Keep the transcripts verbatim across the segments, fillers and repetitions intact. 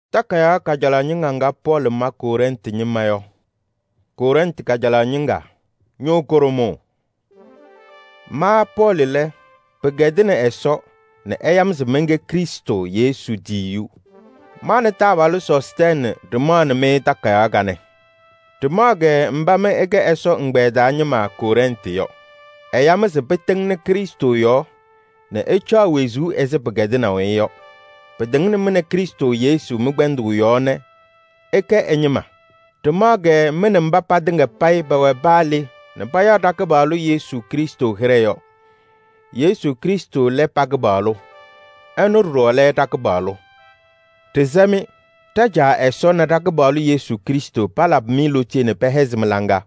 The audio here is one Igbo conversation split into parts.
Takaya kajala nyinga nga Paul ma Korenti nyima yo. Korenti kajala nyinga nyo koromo. Ma Paul le pegedine eso ne eyam zemenge Kristo Yesu diyu. Ma ne tabalu Sostene demane me takaya gane. Demage mbame ege eso ngbeda nyima Korenti yo. Eyam ze beteng ne Kristo yo ne echa wezu eze pegedina we yo. Pedeng ne mene Kristo Yesu mugbendu yone eke enyima. Demage mene mbapa dinga pai bawe bali ne baya dakabalu Yesu Kristo hireyo. Yesu Kristo le pagbalu enu ro le dakabalu. Tezami taja eso na dakabalu Yesu Kristo palab milo tiene pehezmlanga.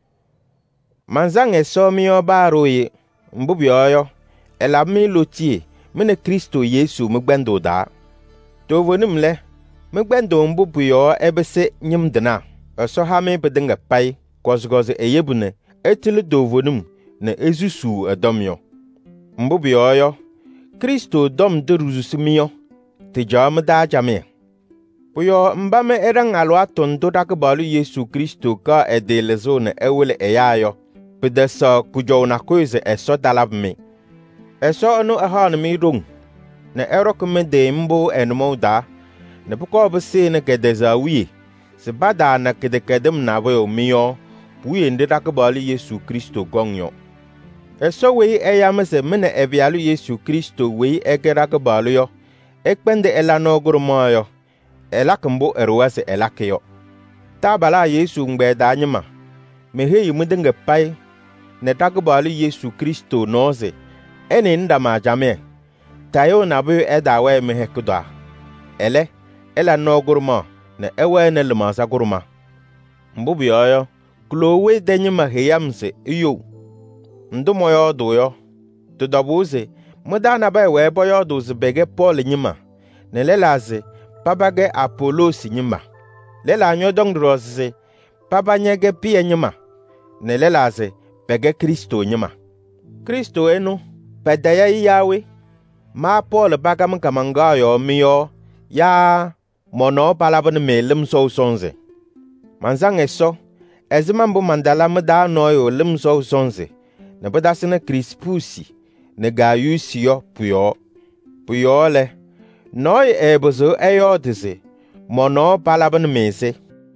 Manzang eso miyo baroye mbubi oyo elab milo tie mene Kristo Yesu mugbendu da. Tovonim le mugbendu mbubi yo ebese nyimdena. Eso hame bedinga pai kozgoze eyebune etili dovonim ne ezusu edomyo. Mbubi oyo Kristo dom deruzusimiyo tijam da jame. Puyo mbame erang alwa tondo dakbalu Yesu Kristo ka edelezo ne ewele eyayo. Pedesa kujo na koize eso dalabme. Eso anu ahan mi rung. Ne erokme de mbo enmo da. Ne puko bese ne kedeza wi. Se bada na kedekedem na boyo miyo. Puye nde dakbalu Yesu Kristo gongyo. Eso wei eyame se mene ebialu Yesu Kristo wei ege dakbalu yo. Ekpende ela nogurumo yo. Ela kumbo erwase ela keyo. Tabala Yesu ngbeda anyima. Mehe yimudenge pai. Ne dakbalu Yesu Kristo noze. Ene ndama jame. Tayo na bu edawe mehe kudwa. Ele ela nogurumo ne ewe ne lemasa guruma. Mbubi yoyo klowe denyima heyamse iyo. Ndumo yo doyo. Tudabuze mudana bai we boyo doze bege Paul nyima. Ne lelaze pabage Apollos nyima. Lela nyodong droze pabanyege pie nyima. Ne lelaze bege Kristo nyima. Kristo enu pedaya yawe. Ma Paul bagam kamanga yo miyo ya mono palabane melem so sonze. Manzang eso ezimambu mandala mda noyo lem so sonze. Ne bedasene Crispusi ne Gaiusi yo puyo. Puyo le noy ebozo eyo dise mono palabane mese.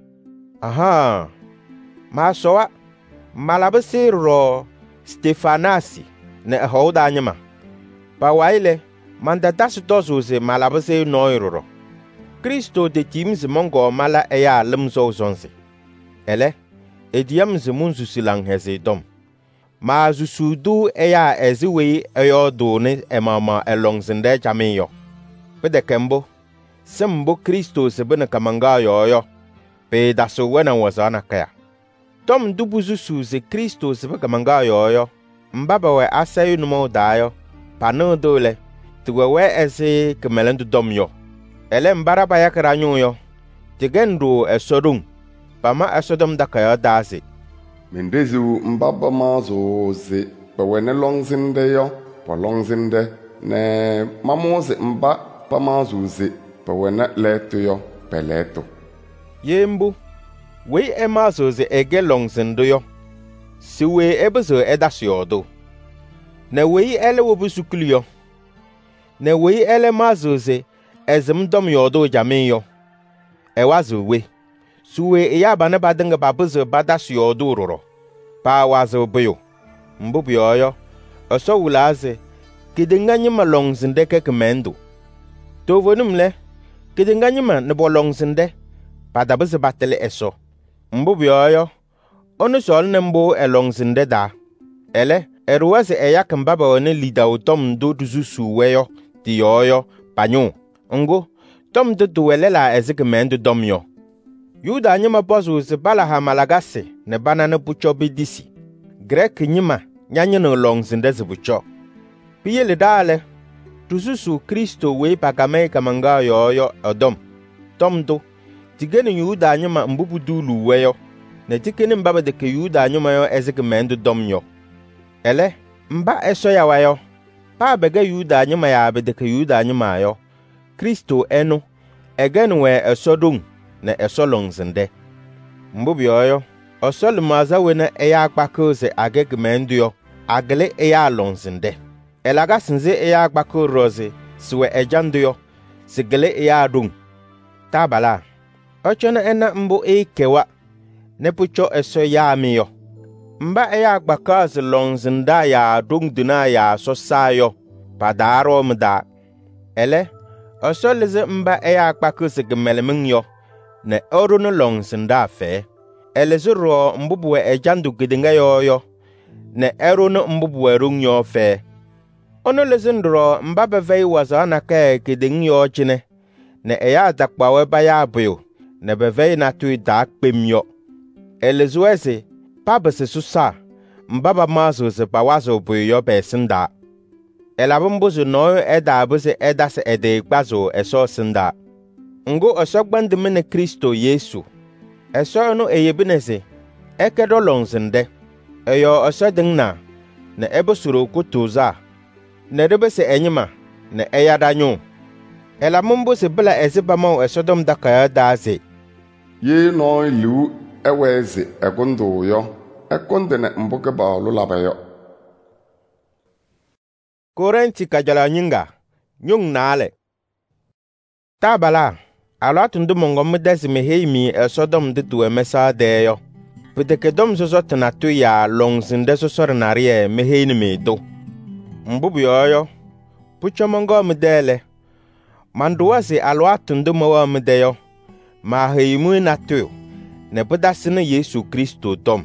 Aha. Ma soa malabese ro Stefanasi ne hoda nyama. Pa waile manda dasu tozuze malabese noy ro. Kristo de timse mongo mala eya lemso zonse. Ele ediam zemunzu silang heze dom. Ma zusudu eya eziwe eyo done emama elongzende jameyo. Pede kembo sembo Kristo sebene kamanga yo yo. Pe daso wena wazana kaya. Tom dubu zusu ze Kristo sebe kamanga yo yo. Mbaba we asayu numo dayo. Pano dole tuwe we eze kemelendu dom yo. Ele mbara baya keranyo yo. Tigendo esodum. Pama esodum dakaya daze. Mendezu mbaba mazo ze. Bewene longzinde yo. Pa longzinde. Ne mamoze mba pa mazo ze. Bewene leto yo. Pe leto. Yembu. We e mazo ze ege longzinde yo. Si we ebezo edasi yodo. Ne we ele wobusukuli yo. Ne we ele mazo ze. Ezem dom yodo jame yo. Ewazo we. Suwe iya bane badenge babuzo badas yodo roro. Pa wazo beyo. Mbubi yoyo. Oso wulaze. Kidinga nyima longzinde ke kemendo. Tovonim le. Kidinga nyima nebo longzinde. Padabuzo batele eso. Mbubi yoyo. Onu sol nembo e longzinde da. Ele. Eruwaze eya kembaba one lida utom do duzusu weyo. Di yoyo. Panyo. Ngo, tom de duelela ezike mendu domyo. Yuda nyima bozu ze balaha malagase ne banana bucho bidisi. Grek nyima nyanyi no longzinde ze bucho. Piye le dale, tususu Kristo we pagame kamanga yoyo odom. Tom do, tigeni yuda nyima mbubu dulu weyo. Ne tikeni mbaba deke yuda nyima yo ezike mendu domyo. Ele, mba eso ya wayo. Pa bege yuda nyima ya abedeke yuda nyima yo. Kristo enu egen we esodung ne esolongzinde. Mbubioyo, osol maza wena eya kpakoze agegemendio, agele eya longzinde. Elaga sinze eya kpako roze, siwe ejandio, sigele eya dung. Tabala, ochona ena mbu eikewa, nepucho eso ya miyo. Mba eya kpakaze longzinda ya dung duna ya sosayo, padaro mda. Ele, osolize mba eya kpakoze gemelemingyo, ne orunu longzinda fe. Elezuro mbubwe ejandu gidinga yoyo, ne erunu mbubwe rungyo fe. Ono lezindro mba bevei wazana ke gidingyo chine, ne eya dakpawe baya buyo, ne bevei na tui dak pimyo. Elezueze, pabese susa, mbaba mazo ze bawazo buyo besinda. Elabumbuzu no eda abuze eda se ede ikbazo eso sinda. Ngo osogbandu mene Kristo Yesu. Eso no eyebinese, ekedo longzinde. Eyo osodingna, ne ebosuro kutuza. Ne rebese enyima, ne eyadanyo. Elamumbuzi bila ezibamo esodom dakaya daze. Ye no liu eweze egundu yo. Ekunde ne mbuke ba lulabayo. Korenti kajala nyinga, nyung nale. Tabala, alatundu mongo mdesi meheimi esodom ditu emesa deyo. Pideke dom soso tenatu ya longzinde soso renarie meheini medo. Mbubu yoyo, pucho mongo mdele. Manduwasi alatundu mawa mdeyo. Ma heimu natu, ne budasine Yesu Kristo dom.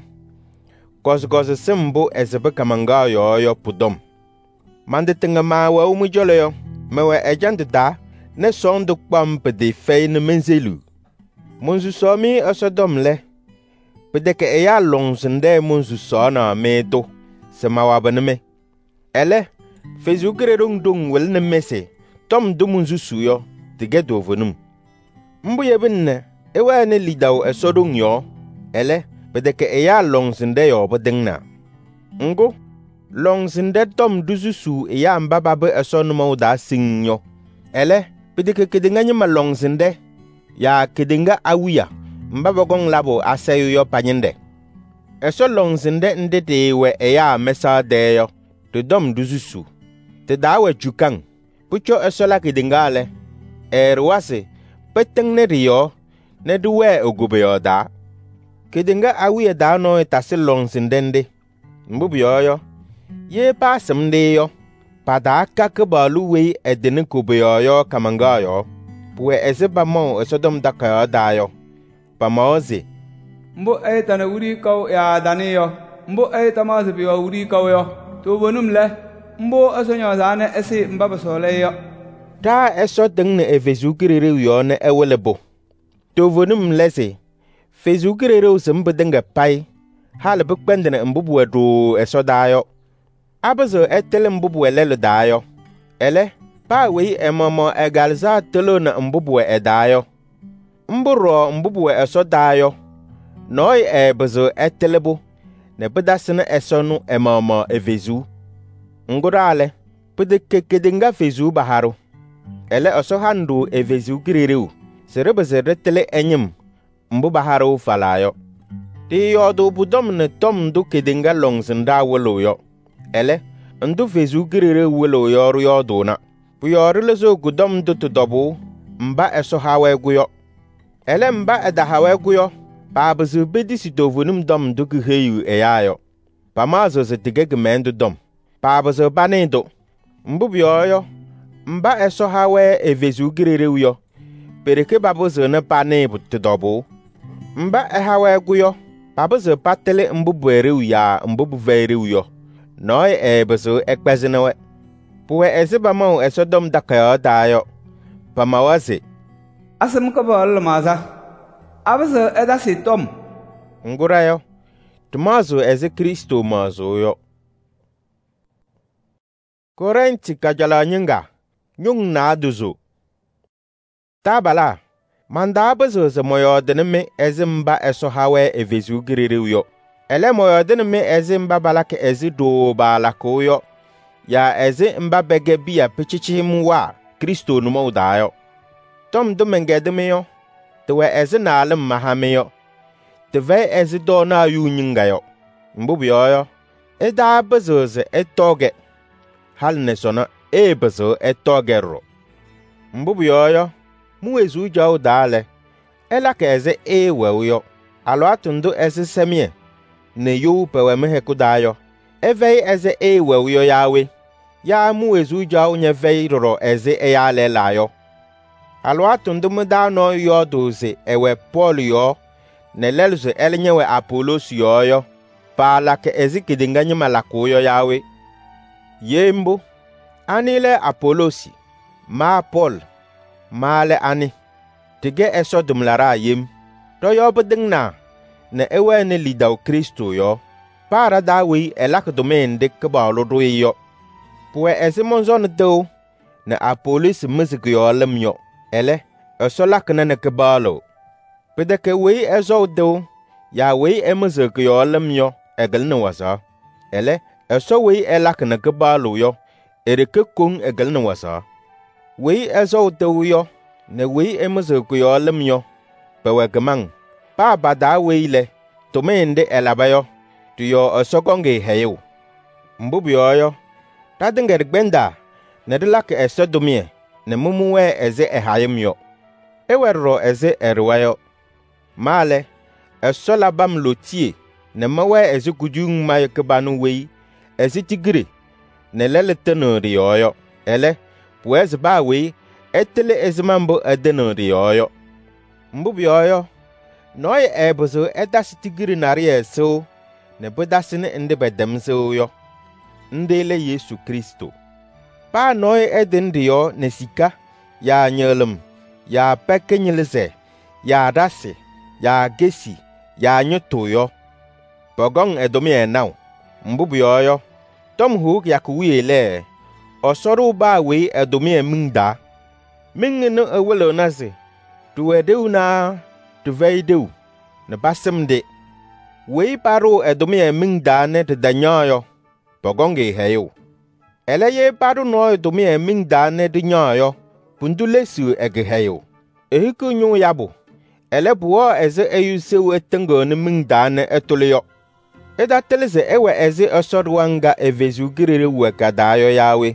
Kozgozi simbu ezebe kamanga yoyo pudom. Mande tinga ma wa umujole yo, mewe ejandu da, ne sondu kpam pede fei ne menzelu. Munzu somi osodom le, pedeke eya longzinde munzu sona medo, se mawabaneme. Ele, fezu gererung dung wel ne mese, tom du munzu suyo, tige dovonum. Mbu yebinne, ewe ne lidaw esodung yo, ele, pedeke eya longzinde yo bodingna. Ngo, longzinde tom duzusu eya mbababe esonuma uda singyo. Ele, pedeke kedinga nyima longzinde, ya kedinga awiya, mbaba gong labo asayo yo panyende. Eso longzinde ndete we eya mesa deyo, te dom duzusu. Te dawe chukang, pucho eso la kedinga le, erwase, peteng ne riyo, ne duwe ogubeyo da. Kedinga awiya da no etase longzindende. Mbubu yoyo, ye pa semde yo, pada kake balu wei edene kubeyo yo kamanga yo, puwe eze bamo esodom dakayo da yo. Pamoze. Mbo e tane wuri kaw ya dani yo, mbo e tamaze biwa wuri kaw yo, to bonum le, mbo esonyo zane esi mbaba sole yo. Ta eso dengne e vezukirere yo ne ewelebo. To vonum lese, vezukirere sembe denga pai, hale bukbendene mbubu edo eso dayo. Abazo etele mbubu elele dayo. Ele, pa wei emomo egalza telo na mbubu edayo. Mburo mbubu eso dayo. Noi e bazo etelebo, ne bedasene eso nu emomo evezu. Ngurale, pedeke kedinga vezu baharo. Ele oso handu evezu giririu, serebeze retele enyim, mbu baharo falayo. Di yodo budom ne tom du kedinga longzinda welo yo. Ele, ndu vezu giririu welo yoru yodo na. Puyori lezo gudom du tudobu, mba eso hawe guyo. Ele mba eda hawe guyo, pa bazu bedisi dovunum dom du giheyu eyayo. Pa mazo ze tigege mendu dom. Pa bazu banido. Mbubi yoyo, mba eso hawe evezu giririu yo. Pereke babuzo ne pane butudobu. Mba e hawe guyo, babuzo patele mbubu eriu ya mbubu veriu yo. Noi e bazu ekbezinewe. Puwe eziba mau esodom dakayo dayo. Pamawazi. Asem ka bol maza. Abazo edasi tom. Ngurayo. Tumazo eze Kristo mazo yo. Korenti kajala nyinga. Nyung na aduzo. Tabala. Manda abazo ze moyo denime eze mba eso hawe evezu giriri yo. Ele moyo denime eze mba balake eze do balako yo. Ya eze mba bege biya pechichi mwa Kristo numo dayo. tom do mengede yo te we ezi na alim mahameyo te ve ezi do na yu nyinga yo mbubu yo e da bezoze e toge hal ne sona e bezo e toge ro mbubu yo mu ezu jaw dale ela ke eze e we yo alo atundu ezi semie ne yu pewe mehe kudayo eve eze e we yo yawe ya mu ezu jaw nye ve ro eze e ya le layo alo atundu mu da no yo doze ewe Paul yo ne lelzo elinyewe Apollos yo yo pa la ke ezi kidinga nyima la koyo yawe yembo anile Apollosi ma Paul ma le ani tige eso dumlara yem to yo bedingna ne ewe ne lidaw Kristo yo para da wi elak domain de ke ba lo do yo puwe ezi monzon do ne Apollos musik yo lem yo ele eso lak na ne ke ba lo pede ke wi ezo do ya wi e musik yo lem yo egel ne wasa ele eso wi elak na ke ba lo yo ere ke kong egel ne wasa wi ezo do yo ne wi e musik yo lem yo pewe gemang pa bada wi le to mende elabayo tu yo osokonge heyo mbubu yo ta dinger gbenda ne de lak eso domie ne mumuwe eze ehayem yo ewerro eze erwayo male eso labam lotie ne mawe eze kujung maye kebanu wi eze tigri ne lele tenori yo ele pues ba wi etele ezmambo edenori yo mbubu yo noy ebozo edasi tigri nari eso ne bodasine inde bedemzo yo ndele Yesu Kristo pa noy edindi yo ne sika ya nyelum ya pekenyelze ya dasi ya gesi ya nyoto yo bogong edomi enaw mbubu yo tom hu ya kuwiele osoru ba we edomi emingda mingno ewelo naze tuwedeu na tuveideu ne basimde we paro edomi emingda ne de danyoyo bogonge heyo eleye paro no edomi emingda ne de nyoyo pundulesu egeheyo ehiku nyu yabo ele buo eze eyusewu etengo ne mingda ne etolyo eda teleze ewe eze osodwanga evezu girere wekadayo yawe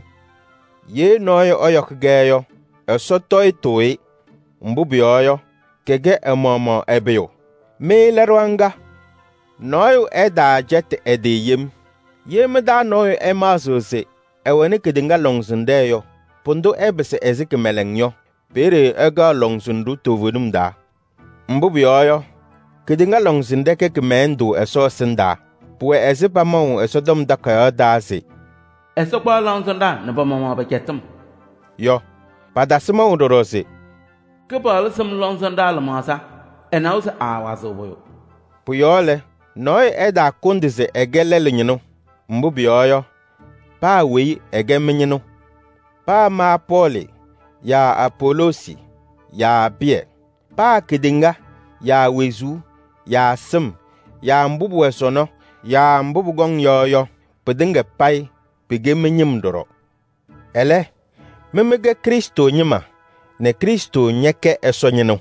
ye noyo oyokgeyo esotoy toy mbubu yo kege emomo ebeyo me lerwanga noyo eda jet edeyem yem da noyo emazoze ewene kedinga longsundeyo pundo ebese ezike melengyo pere ega longsundu tovunum da mbubu yo kedinga longsunde ke kemendo eso sinda puwe ezi pamon eso dom da ka dazi eso kwa longsunda ne pamon ba ketum yo padasimo udorosi ke bal sam longsunda la masa enause awazo boyo puyole noy eda kundize egelele nyino mbubu yo pa wi egemenyino pa ma Poli ya Apollosi ya bie pa kidinga ya wezu ya sim ya mbubu esono ya mbubu gong yo yo pedinga pai pegemenyim doro ele memege Kristo nyima ne Kristo nyeke esonyino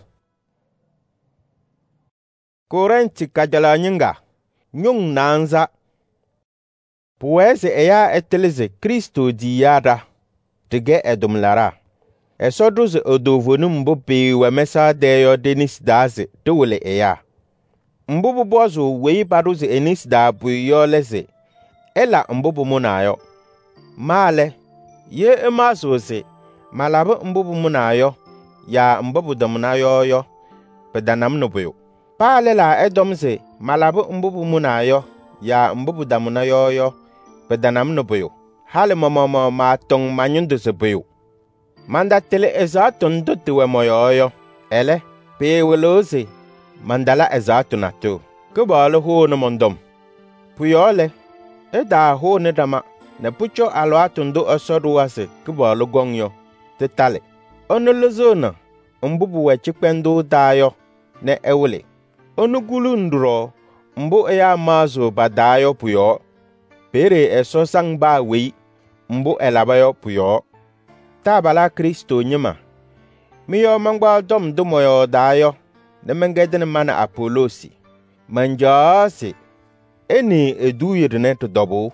Korenti kajala nyinga nyung nanza puweze eya etelize Kristo di yada tige edumlara esoduze odovonu mbubi wemesa deyo denis daze dole eya mbubu bozo wei baruze enis da bu yo leze ela mbubu munayo male ye emazoze malabu mbubu munayo ya mbubu damunayo yo pedanam nobuyo pale la edomze malabu mbubu munayo ya mbubu damunayo yo pedanam nobuyo hale momomo ma tong manyundu sebuyo manda tele ezaton dotewe moyo ele pe weloze mandala ezatu nato kubalo ho no mondom puyole eda ho ne dama ne pucho alo atundo osoruwase kubalo gongyo tetale onolozona mbubu we chikpendo dayo ne ewele onugulu nduro mbu eya mazo badayo puyo pere eso sangba we mbu elabayo puyo tabala Kristo nyima mi yo mangba dom do moyo dayo ne mengedin mana Apolosi manjasi eni eduyirne to dobo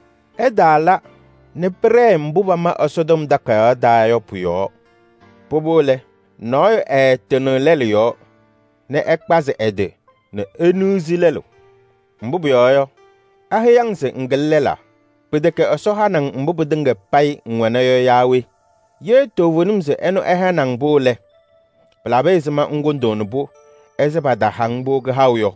edala ne pre mbuba ma osodom daka dayo puyo pobole noy e tenolelio ne ekpaze ede ne enuzilelo mbubu yoyo ahiyangse ngelela pedeke osohanang mbubu dinge pai ngwana yo yawe ye to wonumse eno ehanang bole blabezema ngondon bu ezebada hangbo gahawyo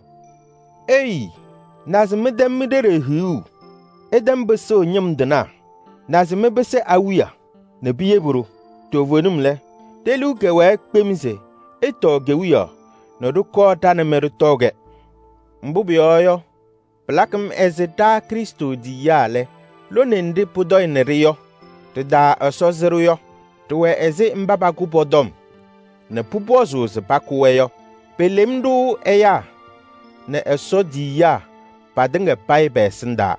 ei nazimedem midere hiu edem beso nyimdena nazimebese awiya ne biyeburu to wonumle telu kewe kpemse eto gewiya no du kota ne meru toge mbubu yoyo plakem ezeta Kristo di yale lo nende pudoy ne riyo te da asozeru yo to we eze mbaba kupodom ne pupozo se pakuweyo pelemdu eya ne eso di ya padenge pai besinda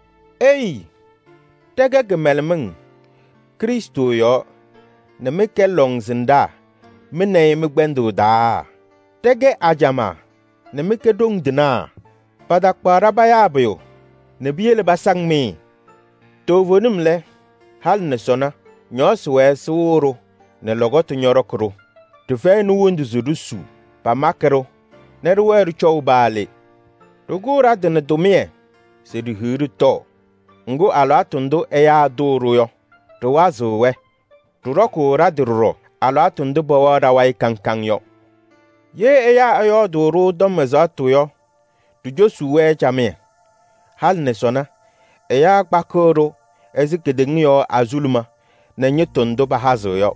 ei tege gemelmeng Kristo yo ne meke longzinda mene mgbendu da tege ajama ne meke dong dina pada kpara bayabayo ne biyele basang mi to vonum le hal ne sona nyos we suru ne logoto nyorokro to fe nu wondu zurusu pa makero ne ruweru chow bale to gura de ne domie se du huru to ngo alo atundo eya duru yo to wazo we to roku radiro alo atundo bawara wai kankan yo ye eya ayo duru dom zato yo to josu we chame hal ne sona eya kpakoro ezikedenyo azuluma na nyetondo bahazo yo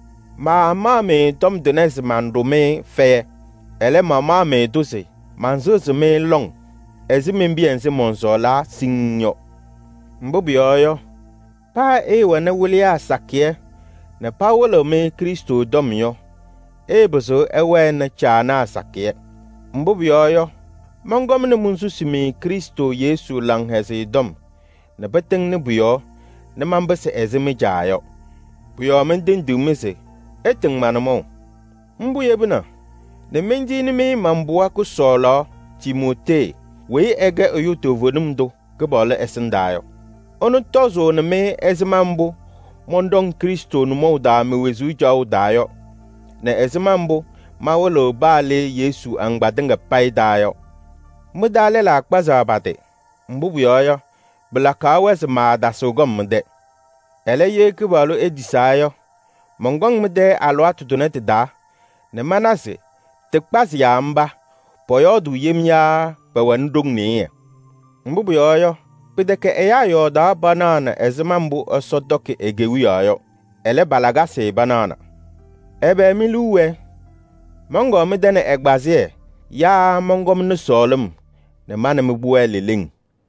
ma mame tom denes mandome fe ele mama me dose manzo me long ezimembiense monzola sinyo mbobi yo pa e wana wulia sakie na pawolo me Kristo dom yo e bozo ewe na chana sakie mbobi yo mongom ne munsu simi Kristo Yesu lang hezi dom na beteng ne buyo ne mambese ezimi jayo buyo men din dumese eteng manamo mbu yebuna ne menji ni mi mambuwa ku solo Timote we ege oyuto vodumdo gebole esendayo onu tozo ne me ezimambu mondong Kristo no moda me wezu jaw dayo ne ezimambu mawolo bale Yesu angbadenga pai dayo mudale la akpaza bate mbubu yoyo blaka wes ma da sogom mde ele ye kibalo edisayo mongong mde alwa tutunete da ne manase te kpas ya mba poyodu yemya bawandong ne mbubu yoyo pedeke eya yo da banana ezimambu osodoke egewi yoyo ele balagase banana ebe miluwe mongo mde ne egbazie ya mongom ne solum ne mana mbuwe liling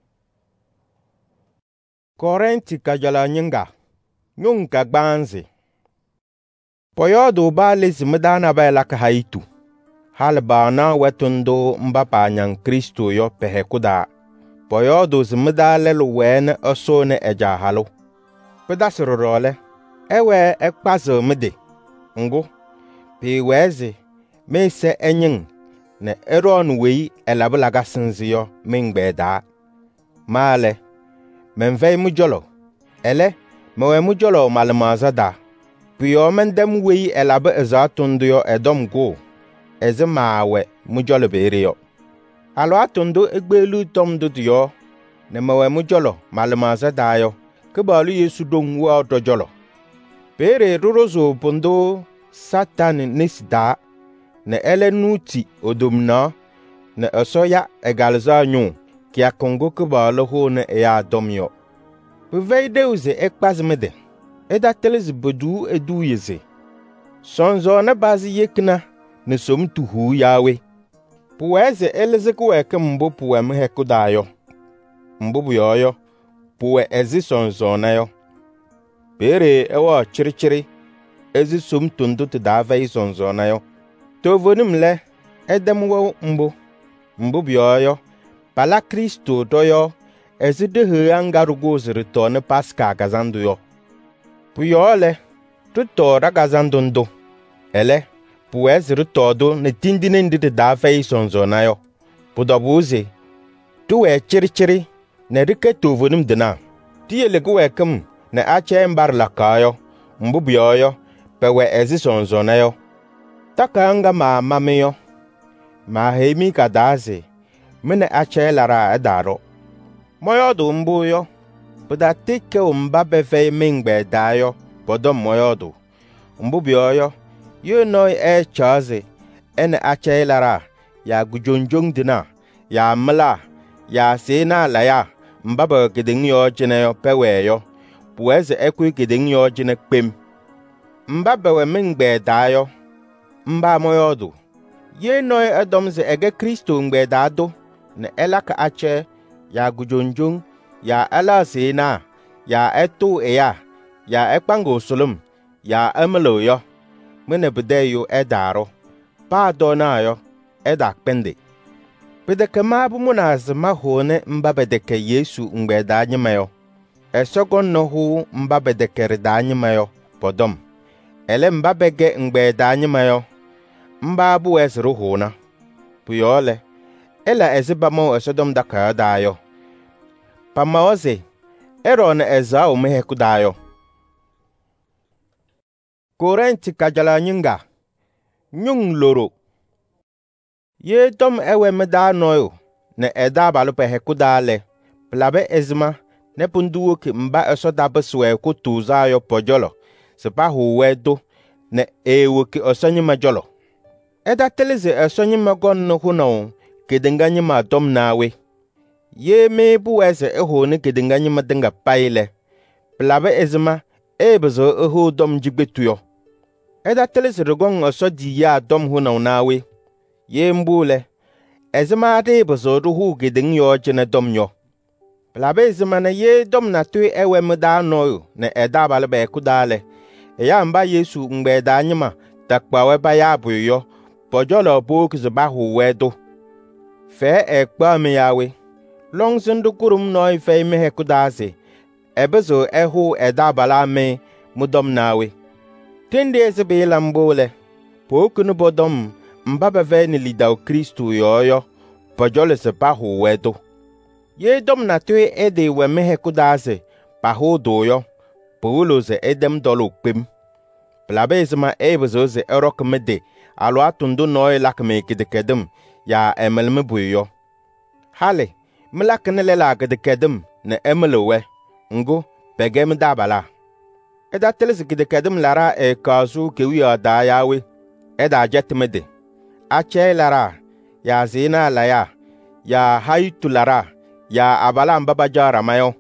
Korenti kajala nyinga nyunga gbanzi poyodo ba lezi mdana ba la ka haitu hal bana wetundo mbapa nyang Kristo yo pehekuda poyodo zmdale luwen osone eja halo pedasrorole ewe ekpazo mde ngo pe wezi mese enyin ne eron wei elablaga sinziyo mingbeda male menvei mujolo ele mewe mujolo malmazada piyo mendem wei elabe ezatundo yo edom go ezemawe mujolo beriyo alo atundo egbelu tomdo yo ne mewe mujolo malmazada yo kebalu Yesu dongwa dojolo bere rorozo pondo Satan nisda ne ele nuti odomna ne osoya egalza nyu kia kongo kebalu ho ne ya domyo beveideuse ekpazmede eda teles bodu edu yeze sonzo na bazi yekna ne somtuhu yawe puweze elezeku ekembo puwem hekudayo mbubu yoyo puwe ezi sonzo na yo bere ewa chirichiri ezi somtondo te dava sonzo na yo tovonim le edemwo mbu mbubu yoyo pala Kristo doyo ezi de hangarugo zirito ne paska gazando yo puyole tuto ragazandondo ele puwezir todo ne tindine ndite da fei sonzo na yo pudobuze tu we chirichiri ne rike tovunum dina tiyele ku wekum ne ache mbar lakayo mbubuyo pe we ezi sonzo na yo takanga ma mamiyo ma hemi kadaze mene ache lara edaro moyodu mbuyo puda tike umba befe mingbe dayo podom moyodu mbubuyo yo no e chaze ene ache lara ya gujonjong dina ya mla ya sena la ya mbaba gedeng yo jine yo pewe yo puweze ekwi gedeng yo jine kpem mbaba we mingbe dayo mba moyodu ye no edomze ege Kristo ngbe dado ne elaka ache ya gujonjong ya ala sena ya etu eya ya ekpango solum ya emelo yo mene bedeyo edaro pa dona yo edak pende bedeke mabu munaz mahone mbabedeke Yesu ngbe danyi mayo esogon no hu mbabedeke ridanyi mayo podom ele mbabege ngbe danyi mayo mbabu esru huna puyole ela ezibamo esodom daka dayo pamaoze eron eza o meheku dayo Korenti kajala nyinga nyung loro ye dom ewe meda noyo ne eda balupe heku dale plabe ezma ne punduwo ki mba eso dabeswe ku tuza yo pojolo sepa huwedo ne ewo ki osonyi majolo eda teleze esonyi magon no huno kedenganyi ma dom nawe ye me buweze eho ne kedenganyi madenga paile plabe ezma ebezo eho dom jigbetuyo eda teleze rogon oso di ya dom huno nawe ye mbule ezma de bezo hu gedeng yo jene dom yo plabe ezma na ye dom na tu ewe meda no ne eda balbe kudale ya mba Yesu ngbe danyima takpawe ba ya buyo pojolo bok zba huwedo fe ekpa me yawe long zindu kurum no fe me hekudaze ebezo ehu eda bala me mudom nawe tende ezbe lambole pokunu bodom mbaba veni lidau Kristo yoyo pojolo sepa huwedo ye dom na tu ede we me hekudaze pa hodo yo Paulo ze edem dolo kpem plabe zema ebezo ze erok mede alo atundu noy lakme kidekedem ya emelme buyo hale mlakne lela kidekedem ne emelowe ngo pegem dabala eda teles kidekedem lara e kazu kewi ada yawe eda jetmede ache lara ya zina laya ya haytu lara ya abala mbaba jara mayo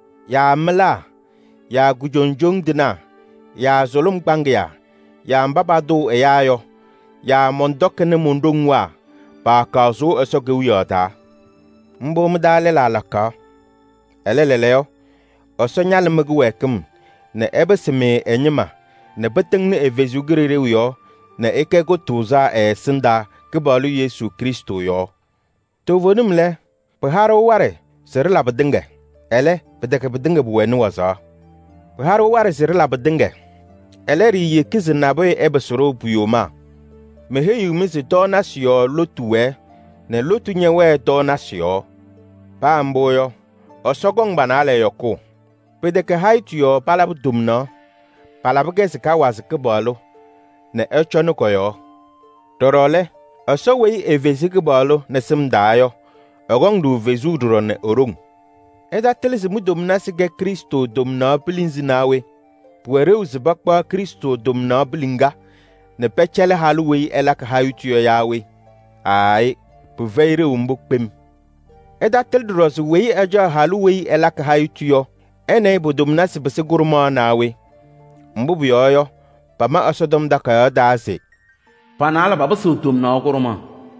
ya mla ya gujonjong dina ya zolum bangya ya mbabado eyayo ya mondokene mundongwa ba kazo esoge wiyata mbo mdale la laka eleleleo osonyal mgwekem ne ebeseme enyima ne betengne evezugirere wiyo ne ekego tuza e sinda kebalu Yesu Kristo yo to vonumle paharo ware serla bedenge ele bedeke bedenge buwenu waza paharo ware serla bedenge eleri ye kizina boy ebesoro buyoma mehe yumisi to nasio lotuwe ne lotu nyewe to nasio pamboyo osogong banale yoko pedeke haitu yo palabu dumno palabu gesika wasike balo ne echonu koyo torole osowei evezike balo ne simdayo ogong du vezu duro ne orung eda telisi mudumna sige Kristo dumna pilinzi nawe puere uzibakpa Kristo dumna bilinga ne pechele haluwe elak hayutuyo yawe ai puveire umbukpem eda teldros wei eja haluwe elak hayutuyo ene budumna sibese gurma nawe mbubu yoyo pama asodom daka daze panala baba sutum na gurma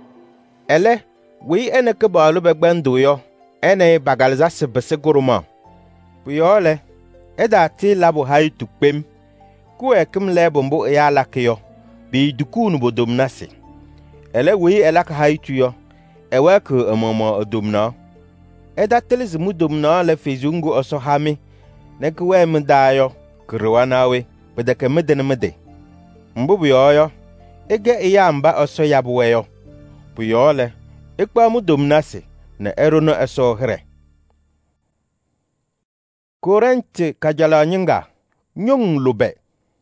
ele wei ene ke balu begbendo yo ene bagalza sibese gurma puyole eda ti labo hayutu kpem ku ekim lebo mbo ya lakyo bi dukunu bodom nasi ele wi elak haytu yo ewe ku amomo odomna eda telis mudomna le fezungu oso hami ne ku we mdayo kurwanawe bedeke meden mede mbubu yoyo ege iya mba oso yabuweyo puyole ikpa mudum nasi na erono eso hre Korenti kajala nyinga nyong lube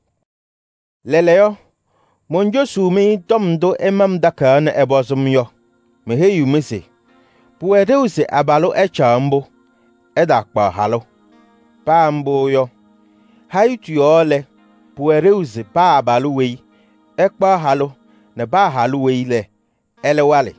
leleyo monjo sumi tomdo emam daka na ebozum yo meheyu misi puedeusi abalo echambo edakpa halo pa mbo yo haitu yole puedeusi pa abalo wei ekpa halo na ba halo wei le ele wale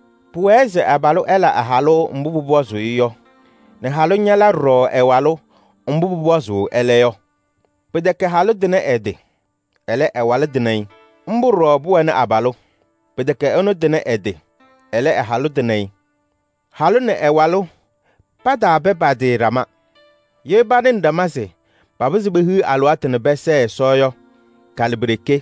pueze abalo ela ahalo mbubu bozo yo na halo nyala ro ewalo mbubu bozo ele yo pedeke halo dine ede ele ewale dine mbu ro bu na abalo pedeke ono dine ede ele e halo dine halo ne ewalo pada be bade rama ye badin damase babuzi behu alwatene bese soyo kalibreke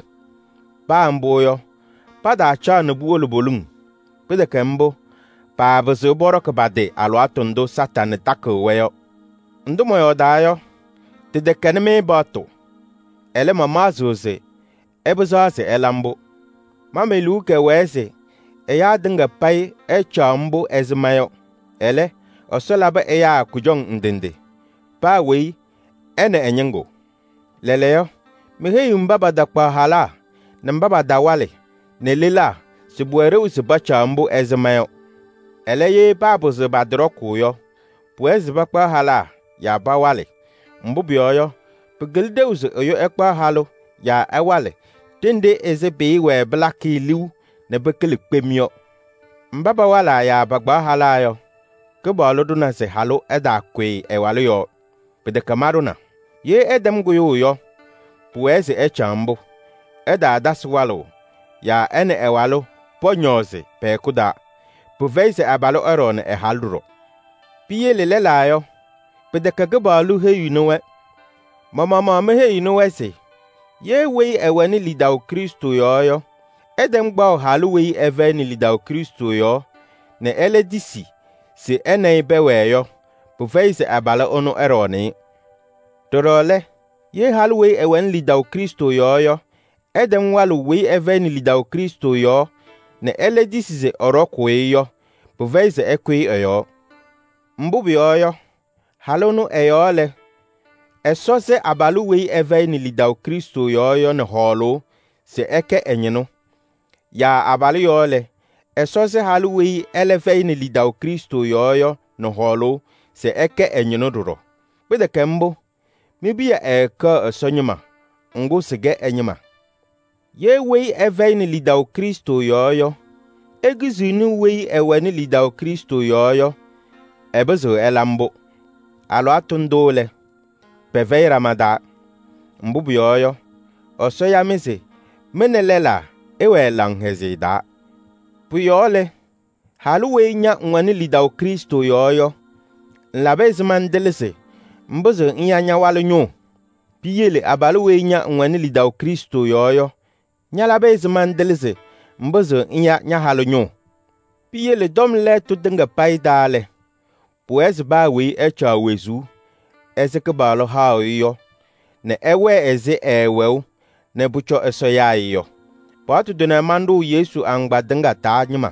ba mboyo pada acha no buolo bolum pedeke mbo pa buzi boro ke bade alwatondo satan tako weyo ndumo yo dayo tideke ne me bato ele mama zoze ebuzaze elambo mamelu ke weze eya dinga pai echambo ezmayo ele osolaba eya kujong ndende pa wei ene enyengo leleyo meheyu mbaba dakpa hala na mbaba dawale ne lela sibuere usibachambo ezmayo ele ye babu zibadro kuyo pues bakpa hala ya bawale mbubioyo pegelde uzu oyo ekpa halo ya ewale tende ezebe we blaki liu ne bekele kpemio mbaba wala ya bagba hala yo ke balo duna se halo eda kwe ewale yo pede kamaruna ye edem goyo yo pueze echambo eda daswalo ya ene ewalo ponyoze pekuda puveze abalo erone e haluro piye lelela yo pede kagbalu heyunowe mama mama heyunowe se ye wei ewe ni lidao Kristo yo yo edem gba halu wei eve ni lidao Kristo yo ne ele disi se ene bewe yo puveze abala ono eroni dorole ye halu wei ewe ni lidao Kristo yo yo edem walu wei eve ni lidao Kristo yo ne ele disi se oroko yo puveze ekwe yo mbubi yo yo halu no eyole eso se abalu wei eve ni lidao Kristo yo yo ne holo se eke enyino ya abali yole eso se halu wei eleve ni lidao Kristo yo yo ne holo se eke enyino duro bede kembo mibia eka esonyima ngo sege enyima ye wei eve ni lidao Kristo yo yo egizinu wei ewe ni lidao Kristo yo yo ebezo elambo alo atundole peve ramada mbubu yoyo oso ya mese menelela ewe langhezi da puyole halu we nya nwani lidao Kristo yoyo nlabez mandelese mbuzo nyanya walu nyo piyele abalu we nya nwani lidao Kristo yoyo nya labez mandelese mbuzo nya nya halu nyo piyele dom le to dinga paidale pues ba we echa wezu ezeke balo hao yo ne ewe eze ewe ne bucho eso ya yo patu de na mandu Yesu angba dinga ta nyima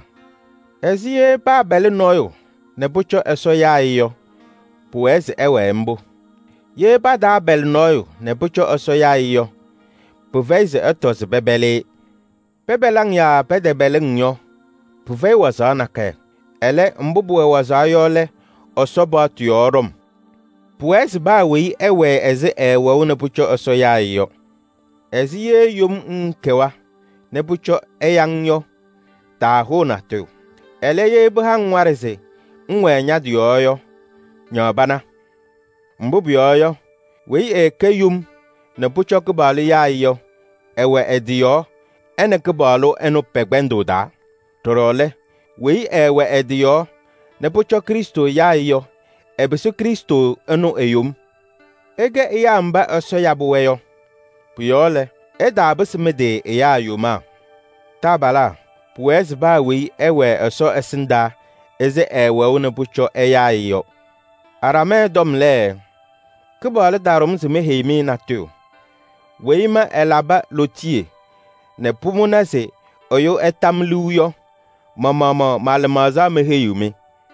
ezie ba bele noyo ne bucho eso ya yo pues ewe mbo ye ba da bele noyo ne bucho eso ya yo puveze etos bebele bebelang ya pede bele nyo puve wazana ke ele mbubu waza yo le osoba tuyorom pues ba wei ewe eze ewe una pucho oso ya yo ezi ye yum nkewa ne pucho eyang yo ta hona tu ele ye bu han warese nwe nya di oyo nyobana mbubi oyo wei eke yum ne pucho kubali ya yo ewe edio ene kubalu eno pegbendo da torole wei ewe edio ne pucho Kristo ya yo ebeso Kristo eno eyum ege iya mba oso ya buweyo puyole eda abesimede iya yuma tabala pues ba wi ewe oso esinda eze ewe una bucho eya yo arame domle kubale darum se mehemi na tu weima elaba lotie ne pumuna se oyo etam luyo mama ma malamaza meheyumi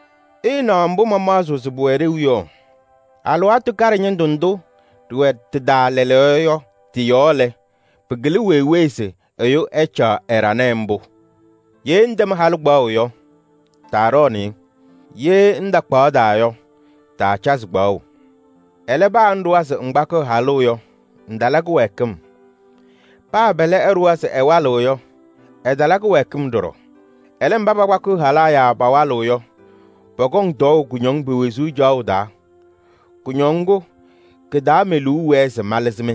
ina mbu mama zo zubuere uyo alo atu karinyen dundu duwe tida lele yo tiyole pegili wewese oyo echa eranembu ye ndem halugba uyo taroni ye ndakpa dayo ta chasgba eleba ndu as ngbako halu yo ndalagu wekum pa bele eruas ewalo yo edalagu wekum doro elem baba kwaku halaya bawalo yo bogong do kunyong bewezu jawda kunyongo keda melu wese malesme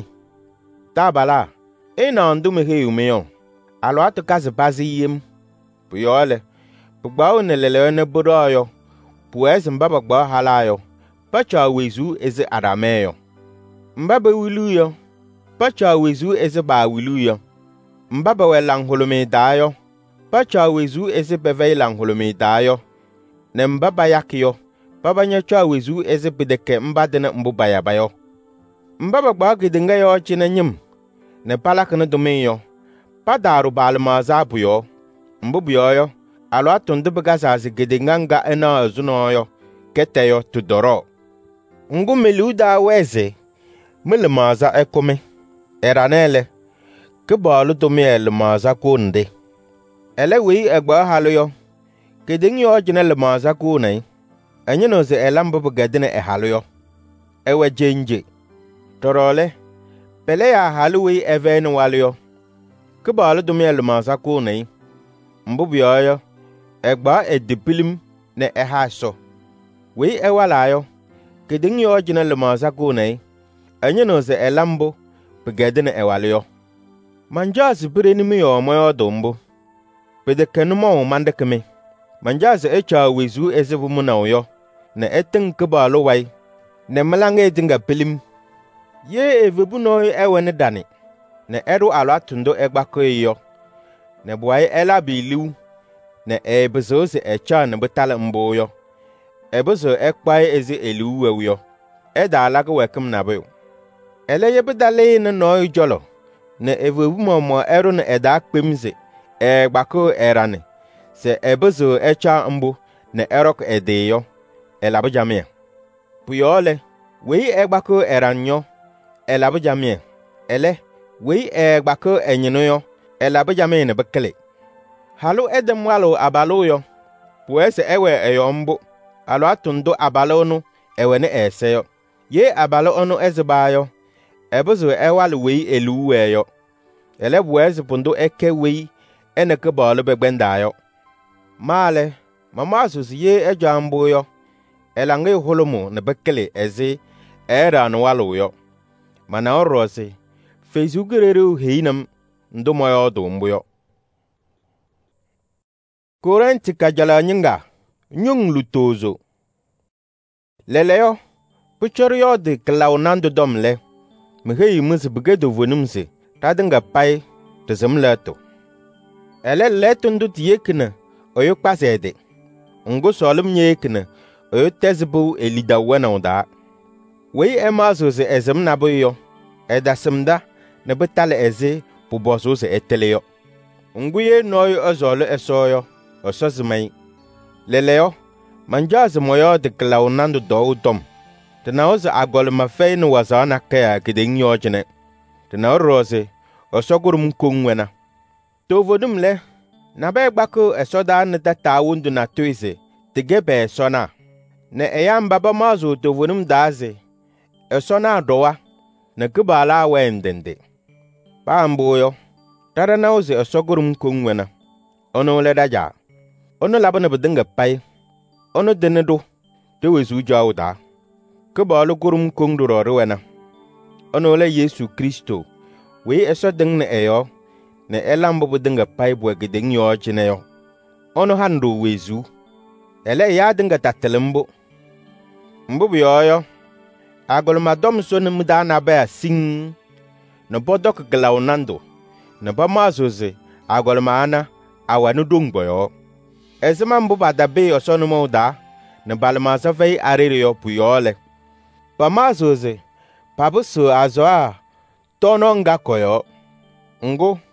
tabala ina ndu mehe umeyo alo atukaze bazi yim puyole pugbawo nelele ne bodo yo pues mbaba gba halayo pacha wezu eze adameyo mbaba wilu yo pacha wezu eze ba wilu yo mbaba welang holomi dayo pacha wezu eze beve lang holomi dayo ne mbaba yakyo baba nyacha wezu eze bedeke mbadene mbuba ya bayo mbaba gba gidinga yo chinenyim ne palakene domeyo padaru balma zabu yo mbubu yo alo atundu bagazazi gidinga nga ena azuno yo kete yo tudoro ngu meluda weze milmaza ekome eranele kebalu domel maza kunde elewi egba halu yo giding yo jinel maza kunai enyino ze elambo bugadine e halu yo ewe jenje torole pele ya halu wi even walu yo kebalu domel maza kunai mbubu yo egba edipilim ne ehaso wi ewala yo giding yo jinel maza kunai enyino ze elambo bugadine e walu yo manjasi bireni mi yo moyo dombo pede kenumo mandekeme manjasi echa wezu ezebu muna yo ne etin kebalo wai ne melange dinga pilim ye evebu no ewene dani ne eru alo atundo egbako yo ne boy ela biliu ne ebezo se echa ne betale mbo yo ebezo ekpai eze eliu yo eda alaga wekum nabe ele ye bedale ne no jolo ne evebu momo eru ne eda kpemze e gbako erane se ebezo echa mbu ne erok edeyo elabujamia puyole wei egbako eranyo elabujamia ele wei egbako enyinoyo elabujamia ne bekele halu edem walo abalo yo puese ewe eyo mbu alo atundo abalo nu ewe ne eseyo ye abalo onu ezebayo ebezo ewalu wei eluwe yo ele bueze pundo eke wei eneke balo begbendayo male mama asosi ye ejambo yo elange holomo ne bekele eze era no walo yo mana orose fezugereru heinam ndomo yo dombo yo Korenti kajala nyinga nyung lutozo lele yo puchor yo de klaunando domle mehei mus begedo vonumse tadinga pai tezemleto ele letundu tiekna oyo pasede ngo solum nyekna oyo tezbu elida wenonda wei emazo ze ezem naboyo edasemda ne betale eze puboso ze eteleyo nguye noyo azolo esoyo osozmai leleyo manjaz moyo de klaunando do dom tenaoze agol mafei no wazana kaya gidinyo jene tenarose osogurum kongwena tovodum le na be gbako esoda ne tata wundu na tuise tegebe sona ne eyamba ba mazo tovodum daze esona dowa ne kubala wendende pamboyo tada nauze osogurum kongwena ono le daja ono labana bedinga pai ono denedo tewezu jawda kubalu gurum kongduro rwena ono le Yesu Kristo we esoding ne eyo ne elambo bedinga pai bwe giding yo chineyo ono hando wezu ele ya dinga tatelembo mbubu yoyo agol madom so ne mudana ba sing no bodok glaunando ne ba mazoze agol maana awanu dongboyo ezema mbuba dabe osonu moda ne balma safai arere yo puyole ba mazoze pabuso azoa tono nga koyo ngo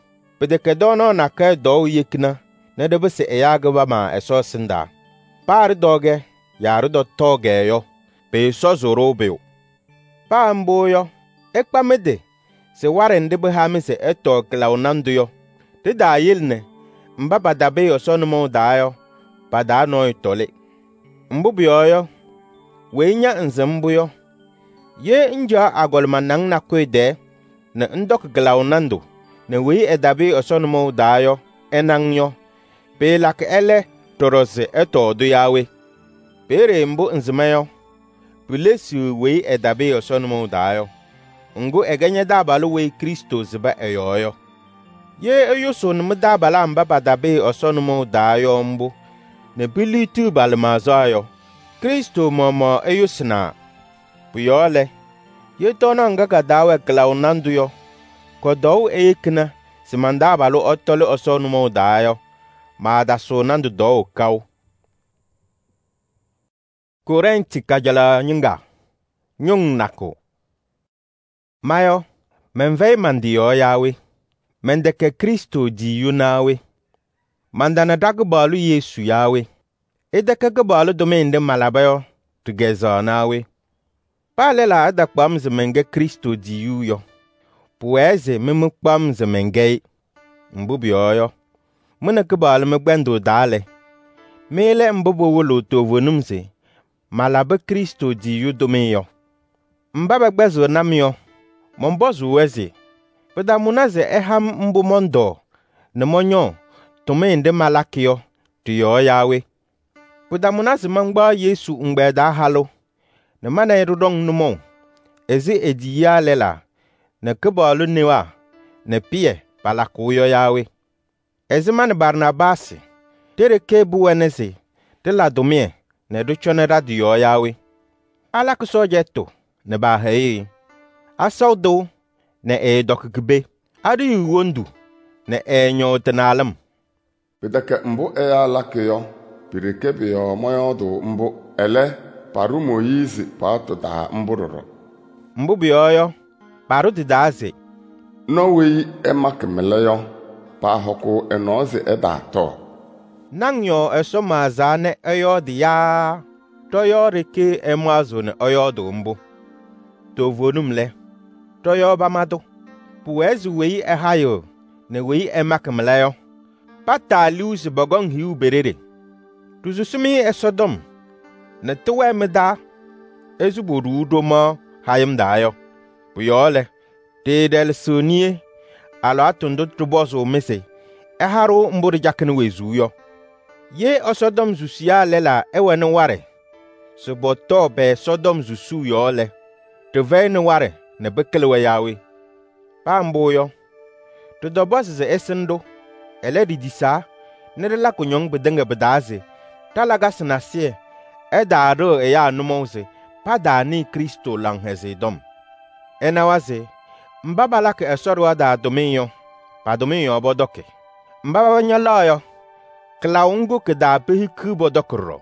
Pedeke dono na ke do yekna ne de bese eyaga ba ma eso sinda. Par doge yaru do toge yo pe so zoro beo. Pa mbo yo ekpa mede se waren de be ha me se eto klaunandu yo. De da yilne mba badabe yo so no mo da yo pada no itole. Mbu biyo yo we nya nze mbu yo ye nja agolman nang na kwede na ndok glaunandu ne we edabe osono mo dayo enang yo pe lak ele torose eto do yawe pere mbu nzemayo pilesi we edabe osono mo dayo ngu eganye dabalu we Kristo ziba eyoyo ye eyuso nmu dabala mba badabe osono mo dayo mbu ne bilitu balmazayo Kristo momo eyusna buyole ye tono ngaga dawe klaunandu yo ko do ekna simanda balu otole osonu mo dayo ma da sonandu do kaw Korenti kajala nyinga nyung nako mayo menvei mandiyo yawe mendeke Kristo di yunawe mandana dagbalu Yesu yawe edeke gbalu domende malabayo tugeza nawe pale la adakpam zemenge Kristo di yu yo pueze memu kpam zemenge mbubi yo muna kbalu megbendo dale mele mbubo wolo to vonumse malabe Kristo di yu domeyo mbaba gbezo namyo mombozu weze peda munaze eham mbu mondo ne monyo tomende malakio tuyo yawe peda munaze mangba Yesu ngbeda halo ne mana irudong numo ezi ediya lela ne kebalu newa ne pie palakuyo yawe ezi man Barnabasi tere kebu wenese de la domie ne du chone radio yawe ala kusojeto ne ba hei asaudo ne e dokgbe adi wondu ne e nyotenalam Pedeke mbu e ala keyo pireke beyo moyodo mbu ele paru Moise pato da mburoro mbu biyoyo paru didaze no we e makmeleyo pa hoko enoze edato nangyo eso mazane eyo dia toyo reke emwazo ne oyo do mbu to vonumle toyo bamado puezu we e hayo ne we e makmeleyo patalius bogong hiu berere tuzusumi esodom ne tuwe meda ezuboru doma hayim dayo buyole dedel sonie alo atundo tuboso mese e haro mburi jakin wezuyo ye osodom zusia lela ewen ware so boto be sodom zusu yole te vene ware ne bekelewe yawe pamboyo to dobos ze esendo ele di disa ne la kunyong bedenge bedaze talaga sinasie edaro e ya numonse pada ni Kristo lang hezedom enawaze mbabala ke esoro da dominio pa dominio bodoke mbaba nyalayo klaungo ke da pe kubo dokro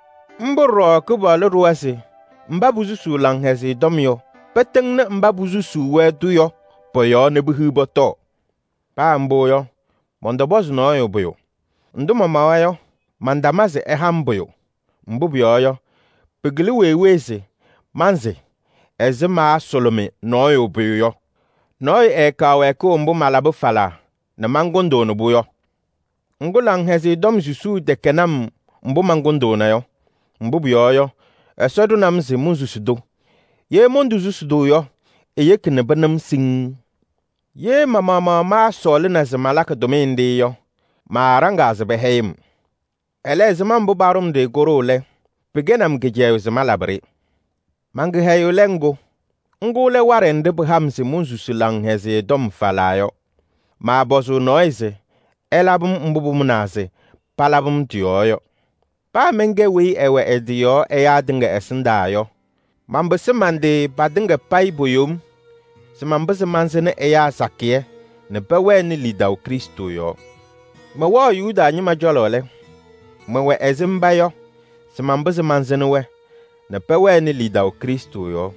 mboro kubo lruase mbabuzu su lang hezedom yo peteng ne mbabuzu su we duyo poyo ne bu boto pa mboyo mondoboz no yo boyo nduma mawayo mandamaze ehamboyo mbubi oyo pegili weweze manze ezema solome no yo boyo no e kawe ko mbu malabu fala na mangondo no boyo ngulang hezi dom jusu de kenam mbu mangondo na yo mbubi oyo esodu nam ze munzusudo ye mondu zusudo yo eyekne banam sing ye mama mama sole na zemalaka domende yo maranga zebeheim ele zaman bu barum de gorole pigenam geje zemalabre mangi hayo lengo ngule warende bu hamsi munzusulang heze dom falayo ma bozu noise elabum mbubum naze palabum tioyo pa menge wi ewe ediyo eya dinga esindayo mambese mande badinga pai boyum semambese mansene eya sakie ne bewe ni lidaw Kristo yo mawo yuda nyima jolole mwe ezimbayo semambese mansene we ne bewe ni lidaw Kristo yo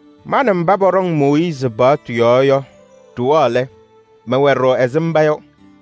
manam baborong Moise ba tuyo yo tuole mwe ro ezimbayo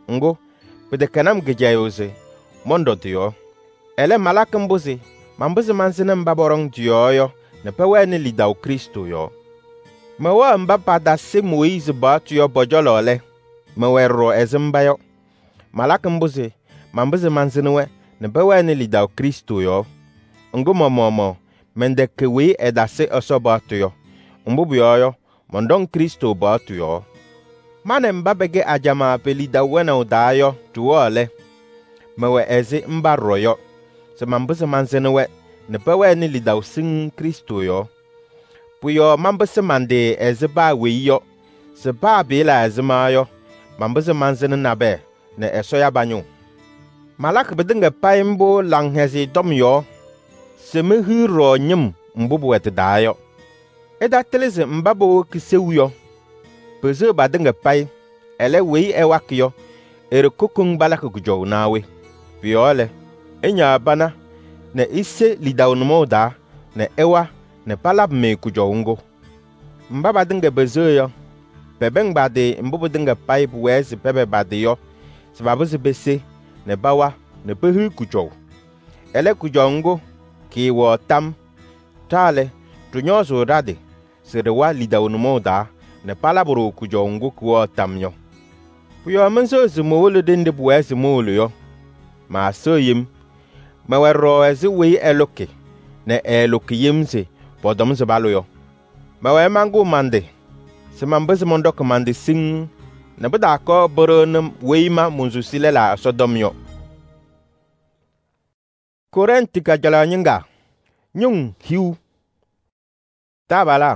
ngo pede kanam gejayoze mondo tiyo ele malak mbuzi mambuzi mansine mba borong tiyo yo ne pewe ni lidau Kristo yo mewa mba pada se Moise ba tiyo bojolo le mewe ro ezimba yo malak mbuzi mambuzi mansine we ne pewe ni lidau Kristo yo ngo momomo mende kewe edase oso ba tiyo mbubu yo yo mondong Kristo ba tiyo mane mba bege ajama pelida wena udayo tuole mewe ezi mba royo se mambuse mansene we ne pewe ni lida using Kristo yo puyo mambuse mande ezi ba we yo se ba bila ezi ma yo mambuse mansene nabe ne eso ya banyu malak bedinga paimbo lang hezi dom yo se mehu ro nyim mbubu wet dayo eda teleze mbabo kisewu yo peze badinga pai ele wei ewakyo ere kokung balak gujo nawe biole enya bana ne ise lidawnumo da ne ewa ne palab me kujo ngo mbaba dinga bezo yo bebeng bade mbubu dinga pai buwezi bebe bade yo sababu bese ne bawa ne pehu kujo ele kujo ngo ki wo tam tale tunyozo rade serewa lidawnumo da ne palabro kujo ngo kuo tamyo puyo menso zumolo dende buwezi molo yo ma soyim ma wero ezi we eloke ne eloke yimse podom se balo yo ma we mangu mande se mambese mondo komande sing ne bada ko boronum weima munzu silela sodom yo Korenti ka jala nyinga nyung hiu tabala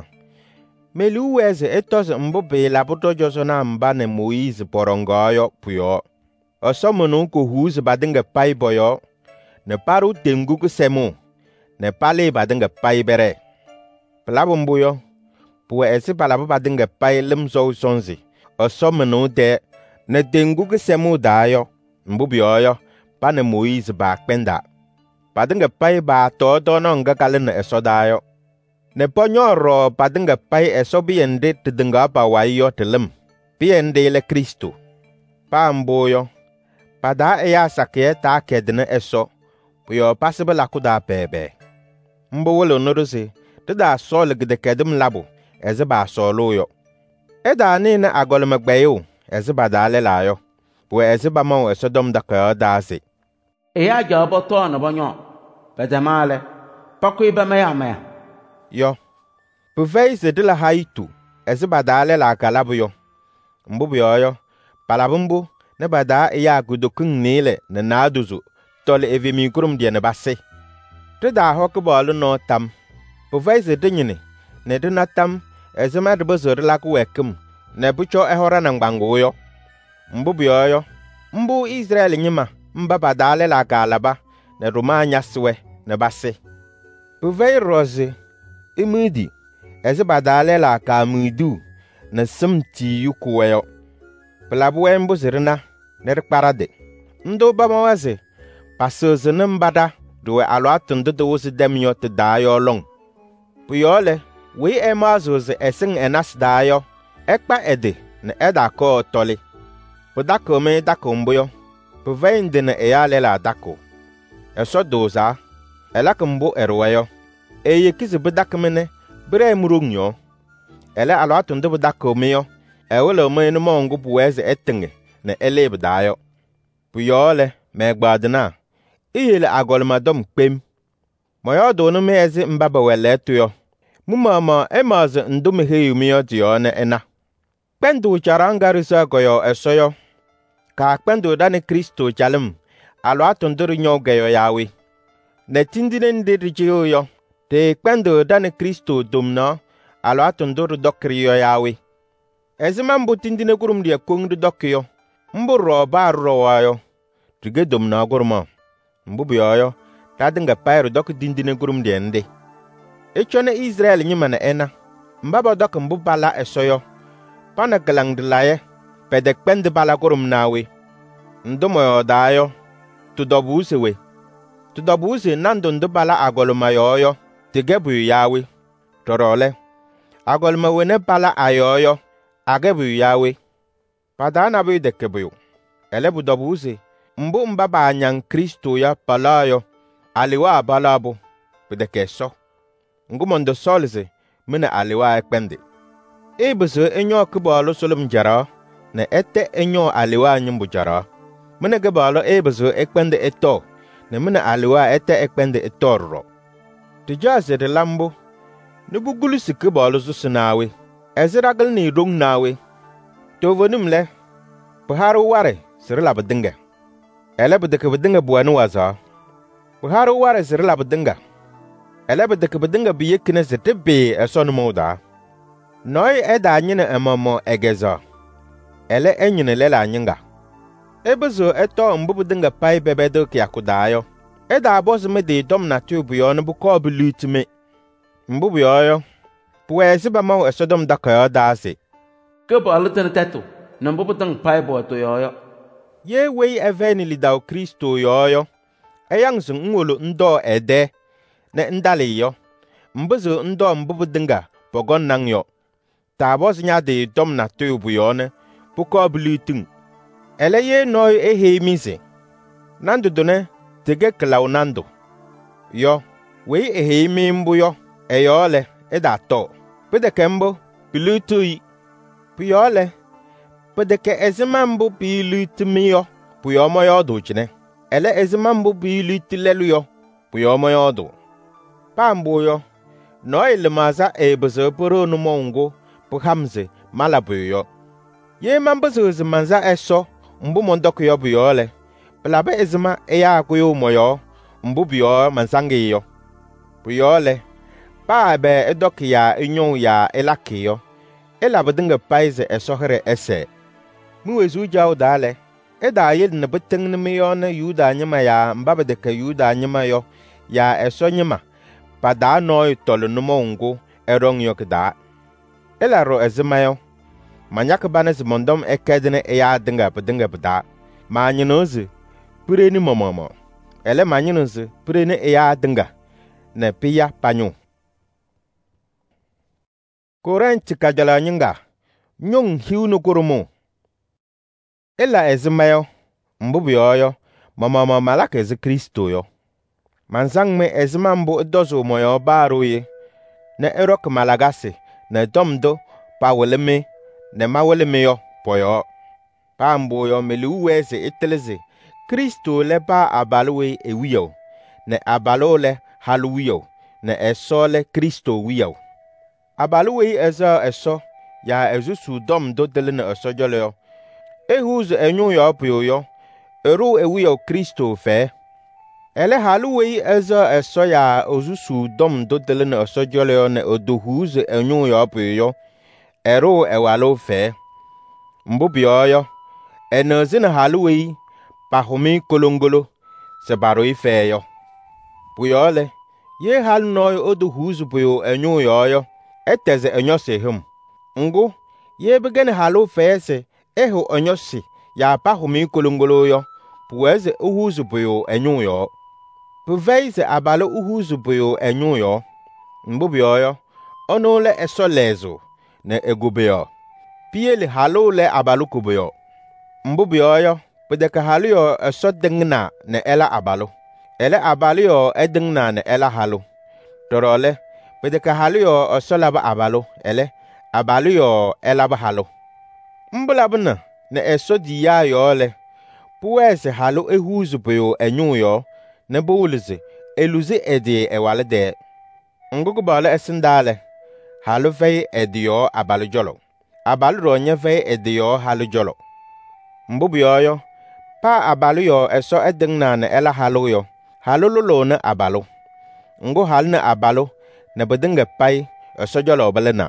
melu weze etos mbobe la poto josona mbane Moise porongoyo puyo osomonu ko huz badinga pai boyo ne paru tengu ko semu ne pale badinga pai bere plabumbu yo puwe esi palabu badinga pai limzo sonzi osomonu de ne tengu ko semu dayo mbubi yo pa ne Moise ba kpenda badinga pai ba to to no nga kalene esodayo ne ponyo ro badinga pai esobiende tidinga pa wayo telim biende le Kristo pa mboyo pada eya sakye ta kedne eso yo pasible akuda bebe mbo wolo nodosi tida sol gide kedim labo eze ba solo yo eda ni na agol magbayo eze ba dale layo bo eze ba mo eso dom da ka dazi eya jabo to no bonyo bedamale pakui ba maya maya yo buvei se de la haitu eze ba dale la kalabo yo mbo yo yo palabumbu ne bada ya gudokun nile na naduzu tole evi mikrum die ne basse te da hok bolu no tam buveze de nyine ne de natam ezema de bozor la ku wekum ne bucho ehora na ngbango yo mbubu yo mbu Israel nyima mba badale la galaba ne romanya swe ne basse buvei rose imudi eze badale la ka mudu ne simti yukuweyo Pelabuwe mbuzirina nerparade ndo bama waze pasoze nembada duwe alwatu ndodo wusi demyo te dayo long puyole we emazoze esing enas dayo ekpa ede ne eda ko toli podako me dako mbuyo puveinde ne eyale la dako eso doza elakumbu erweyo eye kizi bedakmene bre murunyo ele alwatu ndo dako meyo ewele mene mongu buweze etenge ne elebe dayo puyole megbadna iyele agolma dom kpem moyo do no meze mbaba wele tuyo mumama emaze ndume heyumiyo diyo ne ena kpendu charanga risa goyo esoyo ka kpendu dane Kristo chalem alo atunduru nyogeyo yawe ne tindine ndirijiyo yo te kpendu dane Kristo domna alo atunduru dokriyo yawe ezima mbu tindine kurum dia kongdu dokyo mbu ro ba ro wayo tige dom na gurma mbu biyo ta dinga pairu dok dindine kurum dia nde echone Israel nyima na ena mbaba dok mbu bala esoyo pana galang dilaye pedek pende bala kurum nawe ndomo yo dayo tudobu sewe tudobu se nando ndo bala agoluma yoyo tige bu yawe torole agoluma wene bala ayoyo agebu yawe padana bu dekebu ele budobuze mbu mbaba anyang Kristo ya palayo aliwa balabo bedekeso ngumondo solze mina aliwa ekpende ebuzo enyo kubalo solum jara na ete enyo aliwa nyumbu jara mina gebalo ebuzo ekpende eto na mina aliwa ete ekpende etorro tijaze de lambo nubugulu sikubalo zusunawe eziragal ni rung nawe tovonumle Puharu ware sirila bedinga. Ele bedeke bedinga buwanu waza. Puharu ware sirila bedinga. Ele bedeke bedinga biye kine zitibi esonu mouda. Noi eda nyine emamo egeza. Ele enyine lela nyinga. Ebezo eto mbu bedinga pai bebedo kiyakudayo. Eda aboz me di dom na tu buyo nubu ko bilutime. Mbu buyo. Puwe ziba mau esodom dakayo dazi. Kebo alutene tetu. Nambo butang pai bo to yoyo. Ye wei eveni lidao Kristo yoyo. Eyang zung ngulu ndo ede. Ne ndali yo. Mbuzu ndo mbubu dinga. Pogon nang yo. Tabos nyade dom na tuyu yone. Puko blutung. Ele ye noy ehe mize. Nando done. Tege klaw nando. Yo. Wei ehe mi mbu yo. Eyole. Eda to. Pede kembo. Blutui. Piyole. Pedeke ezimambu bilu timiyo puyo moyo duchine. Ele ezimambu bilu tileluyo puyo moyo du. Pambu yo. No ilmaza ebezo puru numongo pu hamze malabuyo. Ye mambuzo zimanza eso mbu mondoku yo buyole. Pelabe ezima eya kuyo moyo mbu buyo mansangi yo. Buyole. Pa be edoki ya inyon ya elaki yo. Ela bedinga paize esohere ese. Muwezu jaw dale eda yel ne beteng ne meyone yuda nyima ya mbaba de ka yuda nyima yo ya eso nyima pada noy tolu numongo erong yok da ela ro ezmayo manyak banes mondom ekedene eya dinga bedinga beda manyinozu pureni momomo ele manyinozu pureni eya dinga ne piya panyu Koranti kajala nyinga nyong hiunu kurumu Ela ezimayo, mbubu yoyo, mama mama malaka ezi Kristo yo. Manzang me ezimambu edozo moyo baro ye. Ne erok malagase, ne domdo, pa weleme, ne ma weleme yo, poyo. Pa mbu yo meli uweze eteleze, Kristo le pa abalwe e wiyo. Ne abalo le halu wiyo, ne eso le Kristo wiyo. Abalwe ezo eso, ya ezu su domdo dele ne eso jole yo. Ehuz enyu yo puyo yo, eru ewu yo Kristo fe. Ele halu wei eza eso ya ozusu dom do dele ne eso jole yo ne oduhuz enyu yo puyo yo, eru ewalo fe. Mbubi yo yo, ene zine halu wei, pahumi kolongolo, se baro ife yo. Puyo le, ye halu noy oduhuz puyo enyu yo yo, eteze enyo se hum. Ngu, ye begene halu fe se, Eho onyosi ya pahumi kolongolo yo puweze uhuzu buyo enyu yo puveize abalo uhuzu buyo enyu yo mbubi yo onole esolezo ne egube yo piele halo le abalu kubuyo mbubi yo pedeka halu yo esodengna ne ela abalu ele abalu yo edengna ne ela halu dorole pedeka halu yo esolaba abalu ele abalu yo elaba halu Mbulabuna ne eso di ya yo le. Puwese halu ehuzu buyo enyu yo. Ne boulize eluze edi ewale de. Ngugu bale esindale. Halu vey edi yo abalu jolo. Abalu ronye vey edi yo halu jolo. Mbubu yo yo. Pa abalu yo eso edingna ne ela halu yo. Halu lolo ne abalu. Ngu halu ne abalu. Ne bedinge pay eso jolo balena.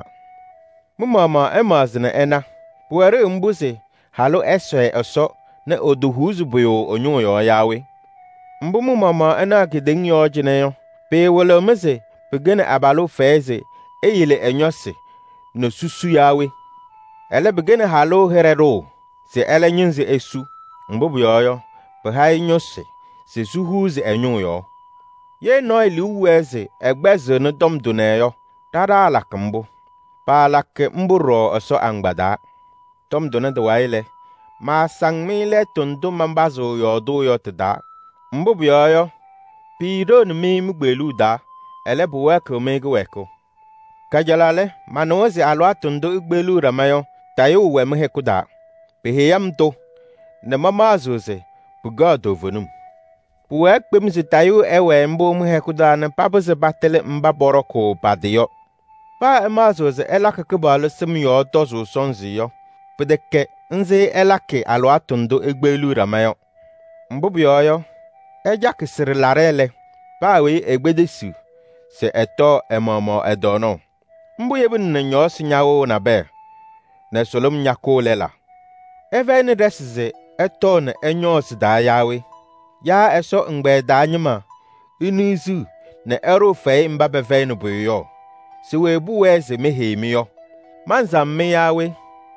Mumama emazine ena. Puere mbuse halu eswe eso ne oduhuzu buyo onyo yo yawe. Mbumu mama ena kideng yo jine yo. Pe wole mese pegene abalu feze eyile enyose no susu yawe. Ele begene halu herero se ele nyinze esu. Mbubu yo yo pe hai nyose se suhuze enyo yo. Ye no ili uweze egbeze no domdune yo. Tada alak mbu. Pa alak mburo eso angbada. Tom dona de waile, ma sang mi le tundu mambazo yo do yo tada mbu biyo yo pi do ni mi mgbelu da ele bu weko me go weko kajalale manozi alwa tundu igbelu ramayo tayo we me hekuda pe heyam to ne mamazo se bu god ovunum bu wek pem se tayo ewe mbu me hekuda ne papo se batele mba boroko badiyo pa emazo se elaka kebalo sim yo tozo sonzi yo pedeke nze elake alwa tundu igbelu ramayo mbu biyo yo eja kisiri larele pa we egbedesu se eto emomo edono mbu yebun na nyo sinyawo na be na solom nyako lela eve ni desize eto na enyo sida yawe ya eso ngbe danyima inizu na ero fe mba beve no buyo se we bu weze mehemi yo manzam me yawe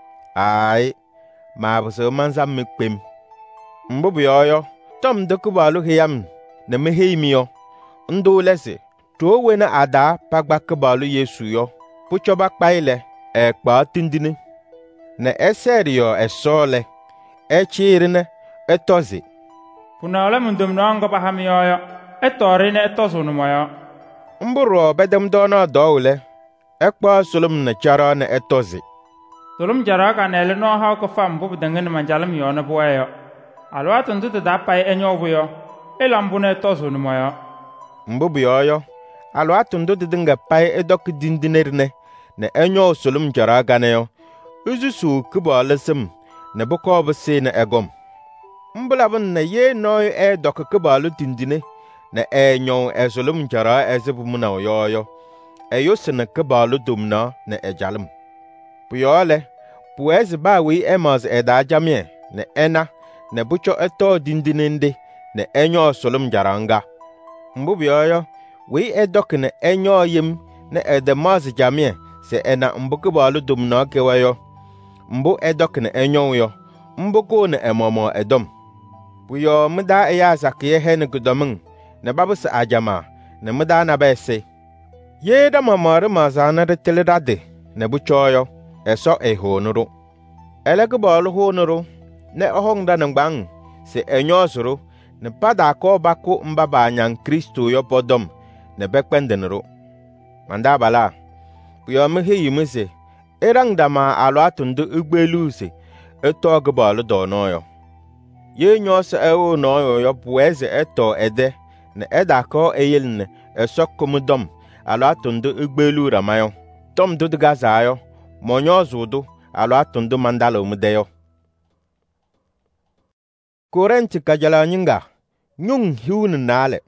ai ma bu so manzam me kpem mbu biyo yo tom dokubalu hiyam na mehemi yo ndo lese to we na ada pagba kubalu Yesu yo puchoba kpaile e kpa tindini na eserio esole echirine etozi punale mundum nongo bahamiyo yo etorine etosunu moyo mburo bedem dono dowle ekpa solum na chara na etozi solum jara ka nele no ha ko fam bu dangen manjalam yo na boyo alwatu ndutu da pai enyo buyo elambu na etosunu moyo mbubu yoyo alwatu ndutu dinga pai edok dindinerine na enyo solum jara ganeyo uzusu kubo lesim na buko bese na egom mbulabun na ye no e dok kubo lu dindine na enyo e solum jara ezibu muna yoyo eyo sene kubo lu dumna na ejalum puyole puezi bawi emaz eda jamie na ena na bucho eto dindine ndi na enyo solum jaranga mbubu yoyo we edok na enyo yim na edemaz jamie se ena mbuku balu dumna kewayo mbu edok na enyo yo mbuku na emomo edom puyo mda eya zakiye hen gudomin na babu sa ajama na mda na bese ye da mamare mazana de teledade na buchoyo eso ehonuru elegu balu honuru na ohongda na ngbang se enyo suru na pada ko bako mbaba nyang Kristo yo podom na bekpendenuru manda bala puyo mehe yimese erang dama alo atundu ugbelu se eto gbalu do noyo ye nyo se ewo noyo yo pueze eto ede na edako eyelne esokumudom alo atundu ugbelu ramayo tom duduga zayo monyo zudu alo atundu mandalo mudeyo Korenti kajala nyinga nyung hiun nale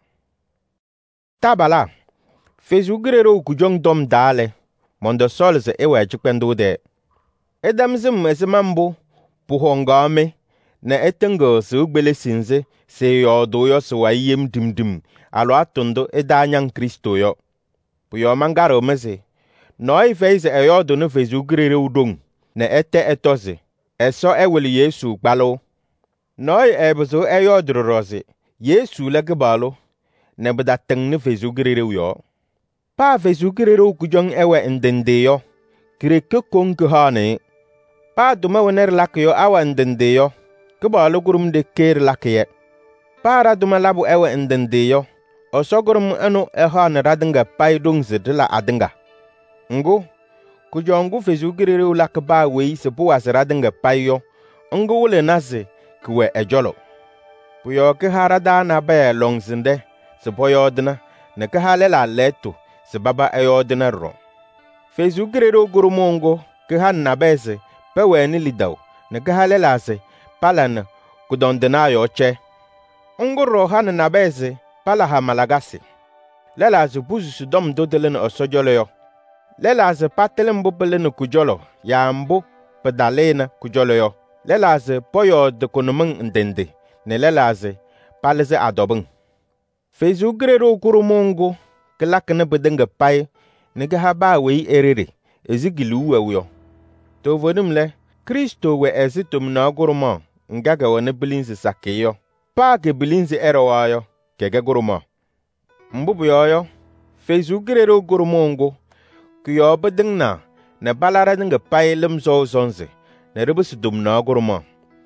tabala fezugirero kujong dom dale mondo solze ewe chukwendu de edamzim esimambu puhongame na etengo se ugbele sinze se yodo yo se wayem dimdim alo atondo edanyang Kristo yo puyo mangaro mese noi feize eyodo no fezugirero udong na ete etoze eso eweli Yesu gbalo noi ebuzo eyodo roze Yesu legbalo na bada teng ne fezugirero yo pa fezugirero kujong ewe ndende yo kireke konke hane pa duma wener lakyo awa ndende yo kebalo gurum de ker lakye para duma labu ewe ndende yo osogurum anu ehana radinga paidung zedla adinga ngu kujongu fezugirero lakba we se buwas radinga payo ngu wule nase kwe ejolo puyo ke harada na be longzinde se boyodna ne ke halela leto se baba eyodna ro fezugirero gurumongo ke hanna bese pe weni lidaw ne ke halela se palan kudondena yoche nguro hanna na bese pala ha malagasi lela zu buzu su dom dodelen osojolo yo lela ze patelen bubelen kujolo ya mbu pedalena kujolo yo lela ze poyo de konumun ndende ne lela ze palze adobun fezugirero gurumongo kelakne bedenga pai nege haba we erere ezigilu wewo to vodum le Kristo we ezitum na gurumo ngaga wona bilinzi sakeyo pa ke bilinzi erowayo kege gurumo mbubu yoyo fezugirero gurumongo kuyo bedengna na balara nga pai lemzo zonze na rubus dum na gurumo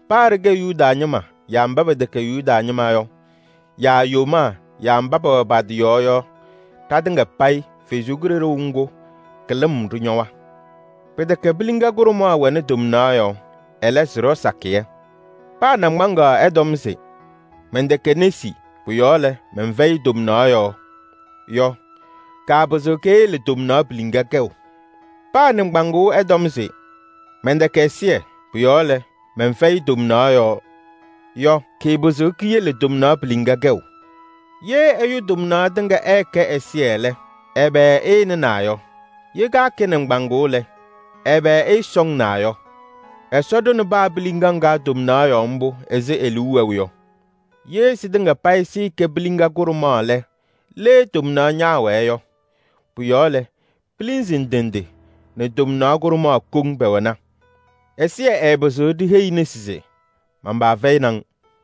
Parge Yuda nyima ya mbaba de ke Yuda nyima yo. Ya yoma ya mbaba bad yo yo. Ta dinga pai fe jugure ungo kelem runyowa. Pede ke bilinga gurumo awene dumna yo. Eles ro sakie. Pa na manga edom se. Mende kenesi puyole menvei dumna yo. Yo. Ka bozo ke le dumna bilinga keu. Pa na mbangu edom se. Mende kesie puyole menvei dumna yo. Yo. Ke bozo ke le dumna bilinga keu. Ye ayu dumna dinga eke esiele. Ebe e na yo. Ye ga kene mbangu le. Ebe e song na yo. Esodo no ba bilinga nga dumna yo mbu eze eluwe yo. Ye si dinga pai si ke bilinga guruma le. Le dumna nyawe yo. Puyole, bilinzin dende. Ne dumna guruma kung bewana. Esie ebozo di hei nesize. Mamba vei nang.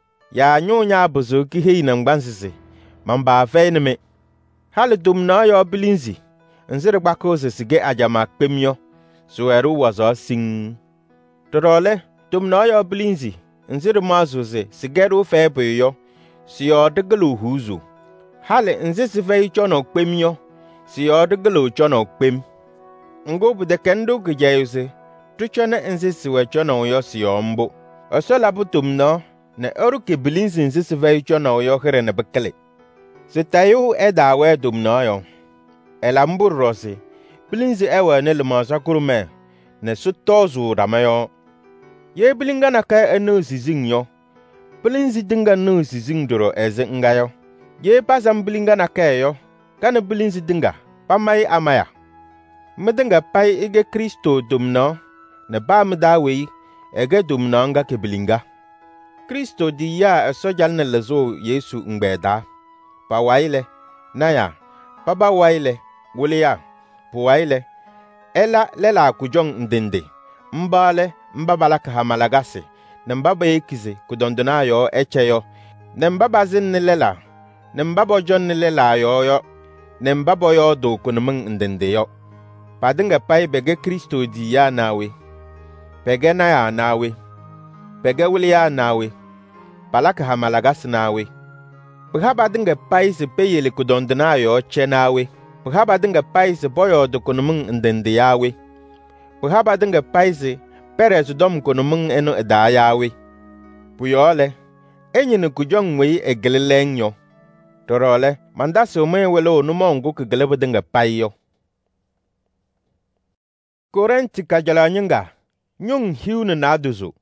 Ya nyo nya bozo ki hei nang bansize. Mamba vei me. Hale dumna yo bilinzi. Nzire bako se sige ajama kpemyo. So eru wazo sing. Dorole, dumna yo bilinzi. Nzire mazuze sigeru febe yo. Si yo degelu huzu. Hale nzi si vei chono kpemyo. Si yo degelu chono kpem. Ngobu de kendo gejayuse. Tuchone nzi siwe chono yo si yo mbo. Oso labu dumna. Ne oru ke bilinzi nzi si vei chono yo here ne bekele. Se tayo eda we dumna yo. Elambur rose. Bilinzi ewe ne lemasa kurume. Ne su tozu ramayo. Ye bilinga na ka enu zizing yo. Bilinzi dinga nu zizing duro eze nga yo. Ye pasam bilinga na ka yo. Kana bilinzi dinga. Pamai amaya. Medinga pai ige Kristo dumna. Ne ba mdawe. Ege dumna nga ke bilinga. Kristo di ya esojal ne lezo Yesu ngbeda. Pa waile. Naya. Pa ba waile. Wule ya. Po waile. Ela lela kujong ndende. Mbale. Mbabala ka hamalagase. Nembaba ekize kudondona yo eche yo. Nembaba zin nilela. Nembaba jon nilela yo yo. Nembaba yo do kunumung ndende yo. Padinga pai bege Kristo di ya nawe. Pege na ya nawe. Pege wili ya nawe. Palaka hamalagase nawe. Pahaba dinga pai se peyele kudondona yo che nawe. Pahaba dinga pai se boyo do kunumung ndende yawe. Pahaba dinga pai se Perez dom kono mung eno eda yawe. Puyole, enyi ni kujong wei egeleleng yo. Torole, mandasi ume welo numongu kegelebe dinga payo. Korenti kajala nyinga, nyung hiu ni naduzu.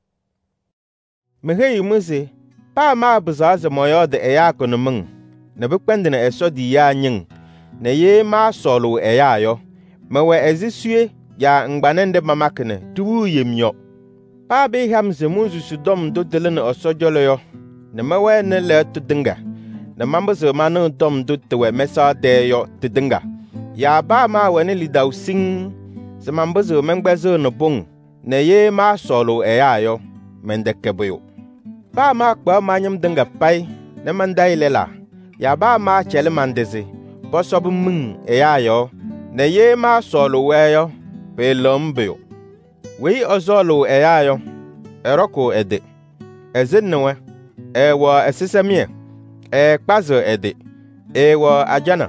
Mehe yumuzi, pa ma buzaze moyo de eya kono mung. Nebukpendi na eso di ya nying. Ne ye ma solu eya yo. Mewe ezisue. Ya ngbanende mamakene tuwu yemyo. Pa be hamze munzu sudom do delene osojolo yo. Ne mawe ne le tudinga. Ne mambazo manu dom do tewe mesa de yo tudinga. Ya ba ma wene lidaw sing. Se mambazo mengbezo no bung. Ne ye ma solo eya yo. Mende keboyo. Pa ma kwa manyam dinga pai. Ne mandai lela. Ya ba ma chele mandeze. Bosobu mung eya yo. Ne ye ma solo we yo. Pe lombeo. Wei ozolo eyayo. Eroko ede. Ezinwe. Ewa esisemie. E kpazo ede. Ewa ajana.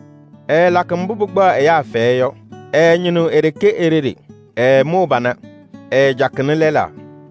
E lakambubugba eya feyo. E nyinu ereke eriri. E mubana. E jaknilela.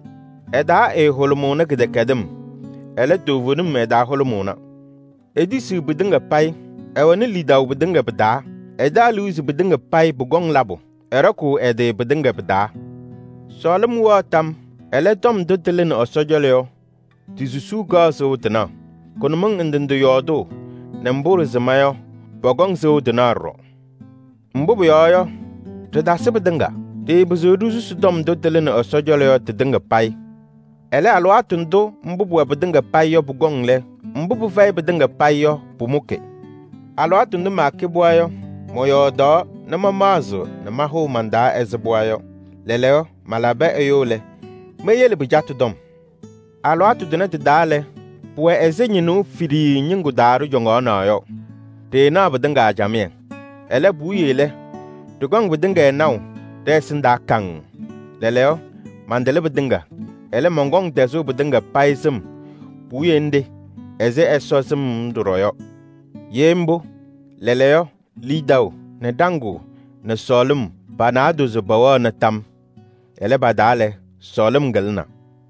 Eda e holumuna gide kedem. Ele dovunum eda holumuna. Edisi bidinga pai. Ewa ni lidaw bidinga bida. Eda luzi bidinga pai bugong labo. Eroko ede bedinga beda. Solum wa tam. Ele tom dutelin osojoleo. Tizusu gazo utana. Konumung indendo yodo. Nemburu zemayo. Bogong zo denaro. Mbubu yoyo. Tedase bedinga. Te buzudu sudom dutelin osojoleo tedinga pai. Ele alwatundo mbubu bedinga pai yo bugong le. Mbubu fai bedinga pai yo pumuke. Alwatundo makibwayo. Moyo do. Na mamazo na maho manda ezebwayo. Leleo malabe eyole. Meyele bujatu dom. Alo atu dunete dale. Pwe ezenyinu firi nyingu daru jongo na yo. Te na budinga jamien. Ele buyele. Dugong budinga enau. Desinda kang. Leleo mandele budinga. ele mongong desu bedengga paisem puyende eze esosem ndroyo yembo leleyo lidao ne dangu ne solum banadu zubawa ne tam ele badale solum gelna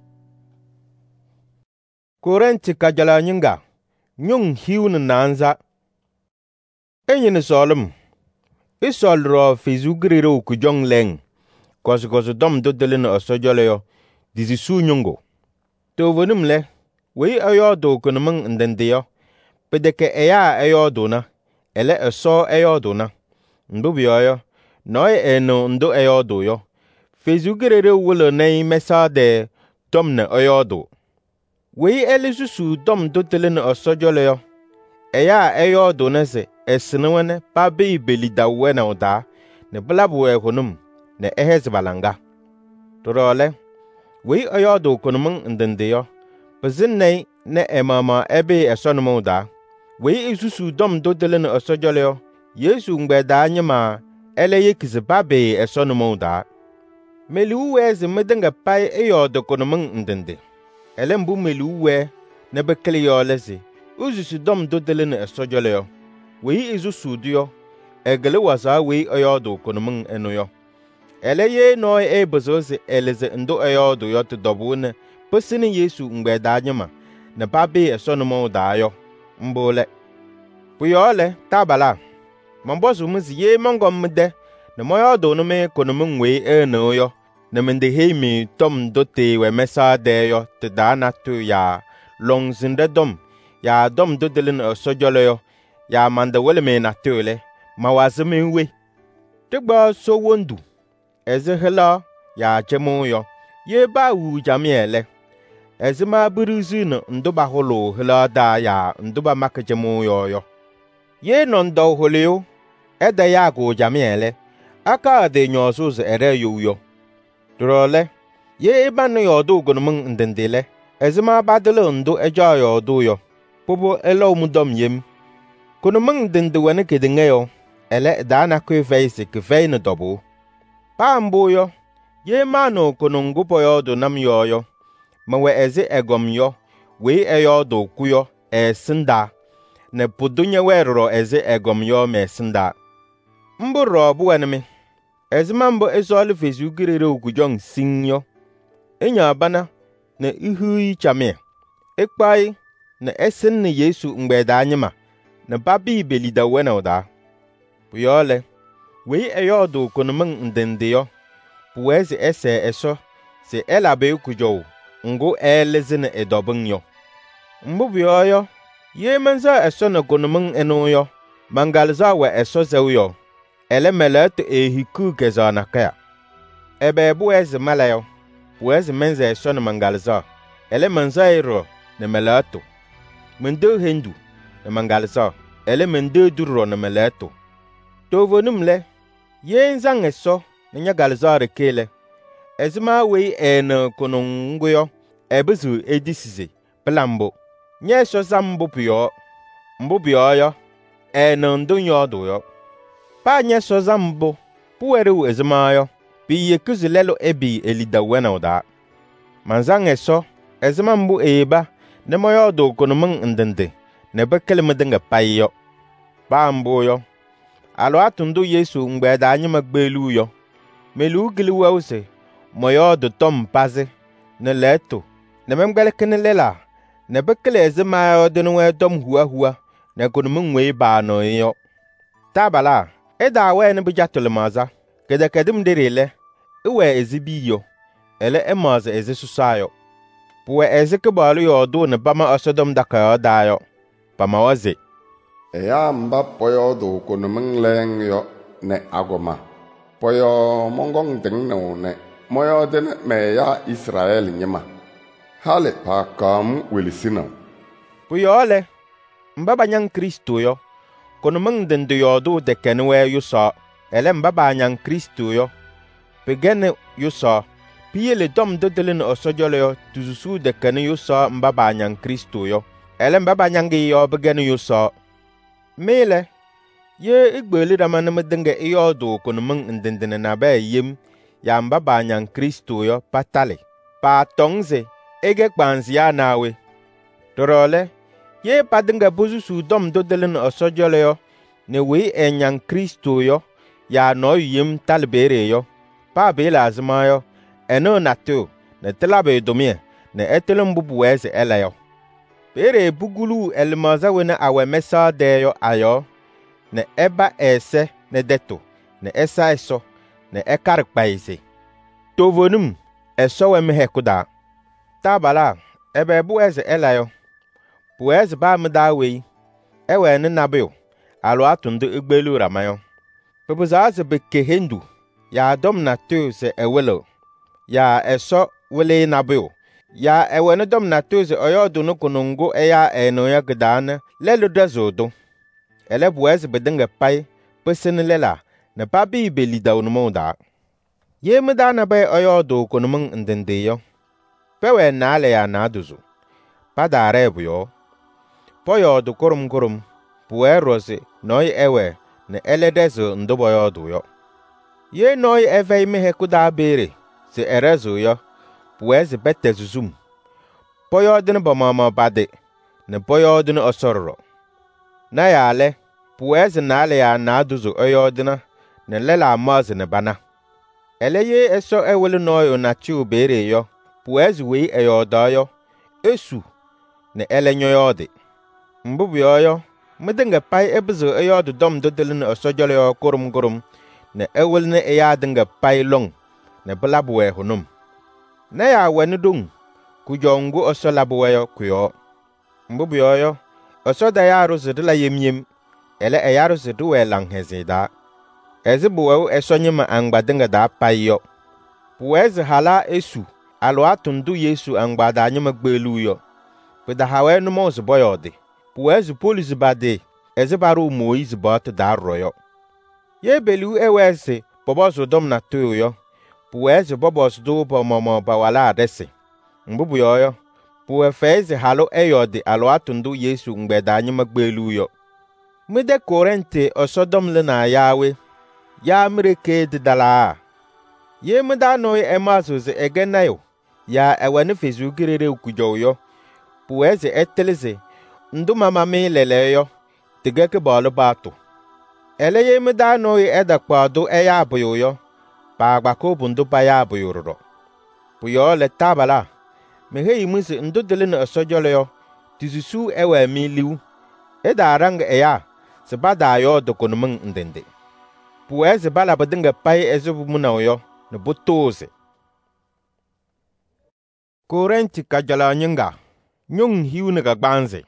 Korenti kajala nyinga nyung hiu ne nanza enyi ne solum isol ro fizugriro ku jong leng kos kos dom dodele ne osojoleyo dizi su nyungo to vonum le we ayo do kunumang ndendeyo pedeke eya ayo do na ele eso ayo do na ndubiyo no eno ndo ayo do yo fizugriro wulo nei mesa de dom ne ayo do we ele susu dom dodele ne osojoleyo eya ayo do na se esnewene pa be belida wena oda ne blabu e honum ne ehez balanga torole we ayodo konum ndendeyo bezinne ne emama ebe esonum oda we isusu dom dodele ne osojole Yesu ngbeda nyima ele yekize babe esonum oda melu weze medenga pai ayodo konum ndende ele mbu melu we ne bekele yo lezi uzusu dom dodele ne osojole we izu sudio egele wasa we ayodo konum enoyo ele ye no e bozoze eleze ndo ayodo yo to dobune pesini Yesu ngbeda nyima ne babe esonum dayo mbole puyole tabala mambozu muzi ye mongom mde ne moyodo no me konum we enoyo ne mende hemi tom dote we mesa de yo te dana tu ya long zinde dom ya dom dodelin osojole yo ya manda wele me na tole mawazime we tegba so wondu eze hela ya jemu yo ye ba wu jamiele ezima buruzu no nduba holo hela da ya nduba makjemu yo yo ye no ndo holeo ede ya go jamiele aka de nyosuzu ere yo yo drole ye ibanu yo do gonum ndendele ezima badelo ndo ejo yo do yo pobo elo mudom yem kono mang dende wane kedenge yo ele dana kwe veise ke veine dobo pambo yo ye mano kono ngupo yo do nam yo yo mawe eze egom yo we eyo do kuyo e sinda ne pudunya wero eze egom yo me sinda mburo bu wanemi eze mambo ezolu fezu girere okujong sinyo enya bana ne ihu chame ekpai ne esen ne Yesu ngbeda anyima ne babi belida wena oda puyole we eyodo konumang ndendeyo puwezi ese eso se elabe kujo ngo elezine edobunyo mbubiyo ye manza eso na konumang enoyo mangalza we eso zewyo ele melet ehiku kezana kaya ebe buwezi malayo puwezi menza eso na mangalza ele manza ero ne melato mendo hendu ne mangalza ele mende duro ne melato tovonum le ye nzang eso ne nyagalza rekele ezima we en konongoyo ebezu edisize plambo nye so zambo pio mbo pio yo en ndonyo do yo pa nye so zambo puweru ezima yo bi ye kuzulelo ebi elida wena oda manzang eso ezima mbo eba ne moyo do konomang ndende ne bekele medenga payo ba mbo yo alo atundu Yesu ngbeda anyi magbelu yo melu giliwa use moyo do tom paze ne leto ne memgbele kenelela ne bekele ezema yo de no dom huwa huwa ne konomang we ba no yo tabala eda we ne bijatole maza kede kedim derele ewe ezibi yo ele emaza ezesusayo puwe ezeke balu yo do ne bama osodom daka dayo bama waze eya mba poyo do kono mengleng yo ne agoma poyo mongong ding no ne moyo de me ya Israel nyima hale pa kam welisina puyole mba banyang Kristo yo kono meng dende yo do de kenwe yo so ele mba banyang Kristo yo pegene yo so piye le dom dodelin osojole yo tuzusu de kene yo so mba banyang Kristo yo ele mba banyang yo begene yo so mele ye igbeli ramana medenge iyo do kono meng ndendene na ba yim ya mba banyang Kristo yo patale pa tongze ege kpanzi ya nawe. Dorole, ye padinga buzu su dom dodelin osojole yo, ne we enyang Kristo yo, ya no yim talbere yo, pa be lazima yo, eno natu, ne telabe domie, ne etelum bubuweze ele yo. Bere bugulu elmaza wena awe mesa de yo ayo, ne eba ese ne deto, ne esa eso, ne ekar kpaise. Tovonum, eso we mehekuda. Tabala, ebe buweze ele yo, buweze ba mdawe, ewe ne nabio, alo atundu igbelu ramayo. Pebuzaze beke hendu, ya dom na tu se ewelo, ya eso wele nabio, ya ewe ne dom na tu se oyodu nukunungu eya eno ya gdane, lelu dezodo. Ele buweze bedenge pai, pesene lela, ne pabi belida unumonda. Ye mdana bay oyodu kunumung ndendeyo. Pewe nale ya naduzu. Pada arebu yo. Poyodu kurum kurum. Puwe rose noi ewe ne eledezu ndubo yodu yo. Ye noi eve imehe kuda bere. Se erezu yo. Puwe zi bete zuzum. Poyodun bomama bade. Ne poyodun osorro. Na ya ale. Puwe zi nale ya naduzu oyoduna. Ne lela amazi ne bana. Ele ye eso ewelu noi unachu bere yo. Puwezi wei eyoda yo, esu, ne ele nyoyode. Mbubu yoyo, midinga pai ebizu eyodu dom dodelin osojole yo kurum kurum, ne ewel ne eyadinga pai long, ne belabuwe hunum. Ne ya weni dung, kujongu osolabuwe yo kuyo. Mbubu yoyo, osoda yaru zidila yem yem, ele eyaru ziduwe lang hezida. Ezi buwewu esonyima angbadinga da pai yo. Puwezi hala esu, alo atundu Yesu angbada anyama gbelu yo. Peda hawe numo ziboyode. Puwezi polisi bade, ezi baru Moizi bot da royo. Ye belu ewezi, bobozo dom na tuyo yo. Puwezi bobozo do pomomo bawala adese. Mbubu yoyo. Puwe fezi halo eyode alo atundu Yesu ngbeda anyama gbelu yo. Mide korente osodom lena yawe. Ya mireke didala. Ye mida noi emazuzi egenayo. Ya ewe fezu girere ukujo yo. Puweze eteleze. Ndu mama mi lele yo. Tigeke bolu batu. Ele ye mida noi edakwado eya abuyo yo. Pa agbako bundu pa ya abuyo roro. Puyo le tabala. Mehe imuzi ndu dilini osojole yo. Tizusu ewe mi liu. Eda arang eya. Sibada yo dokunumung ndende. Puweze bala badinga pai ezubu muna yo. Ne butoze. Korenti kajala nyinga. Nyung hiu ne gagbanze.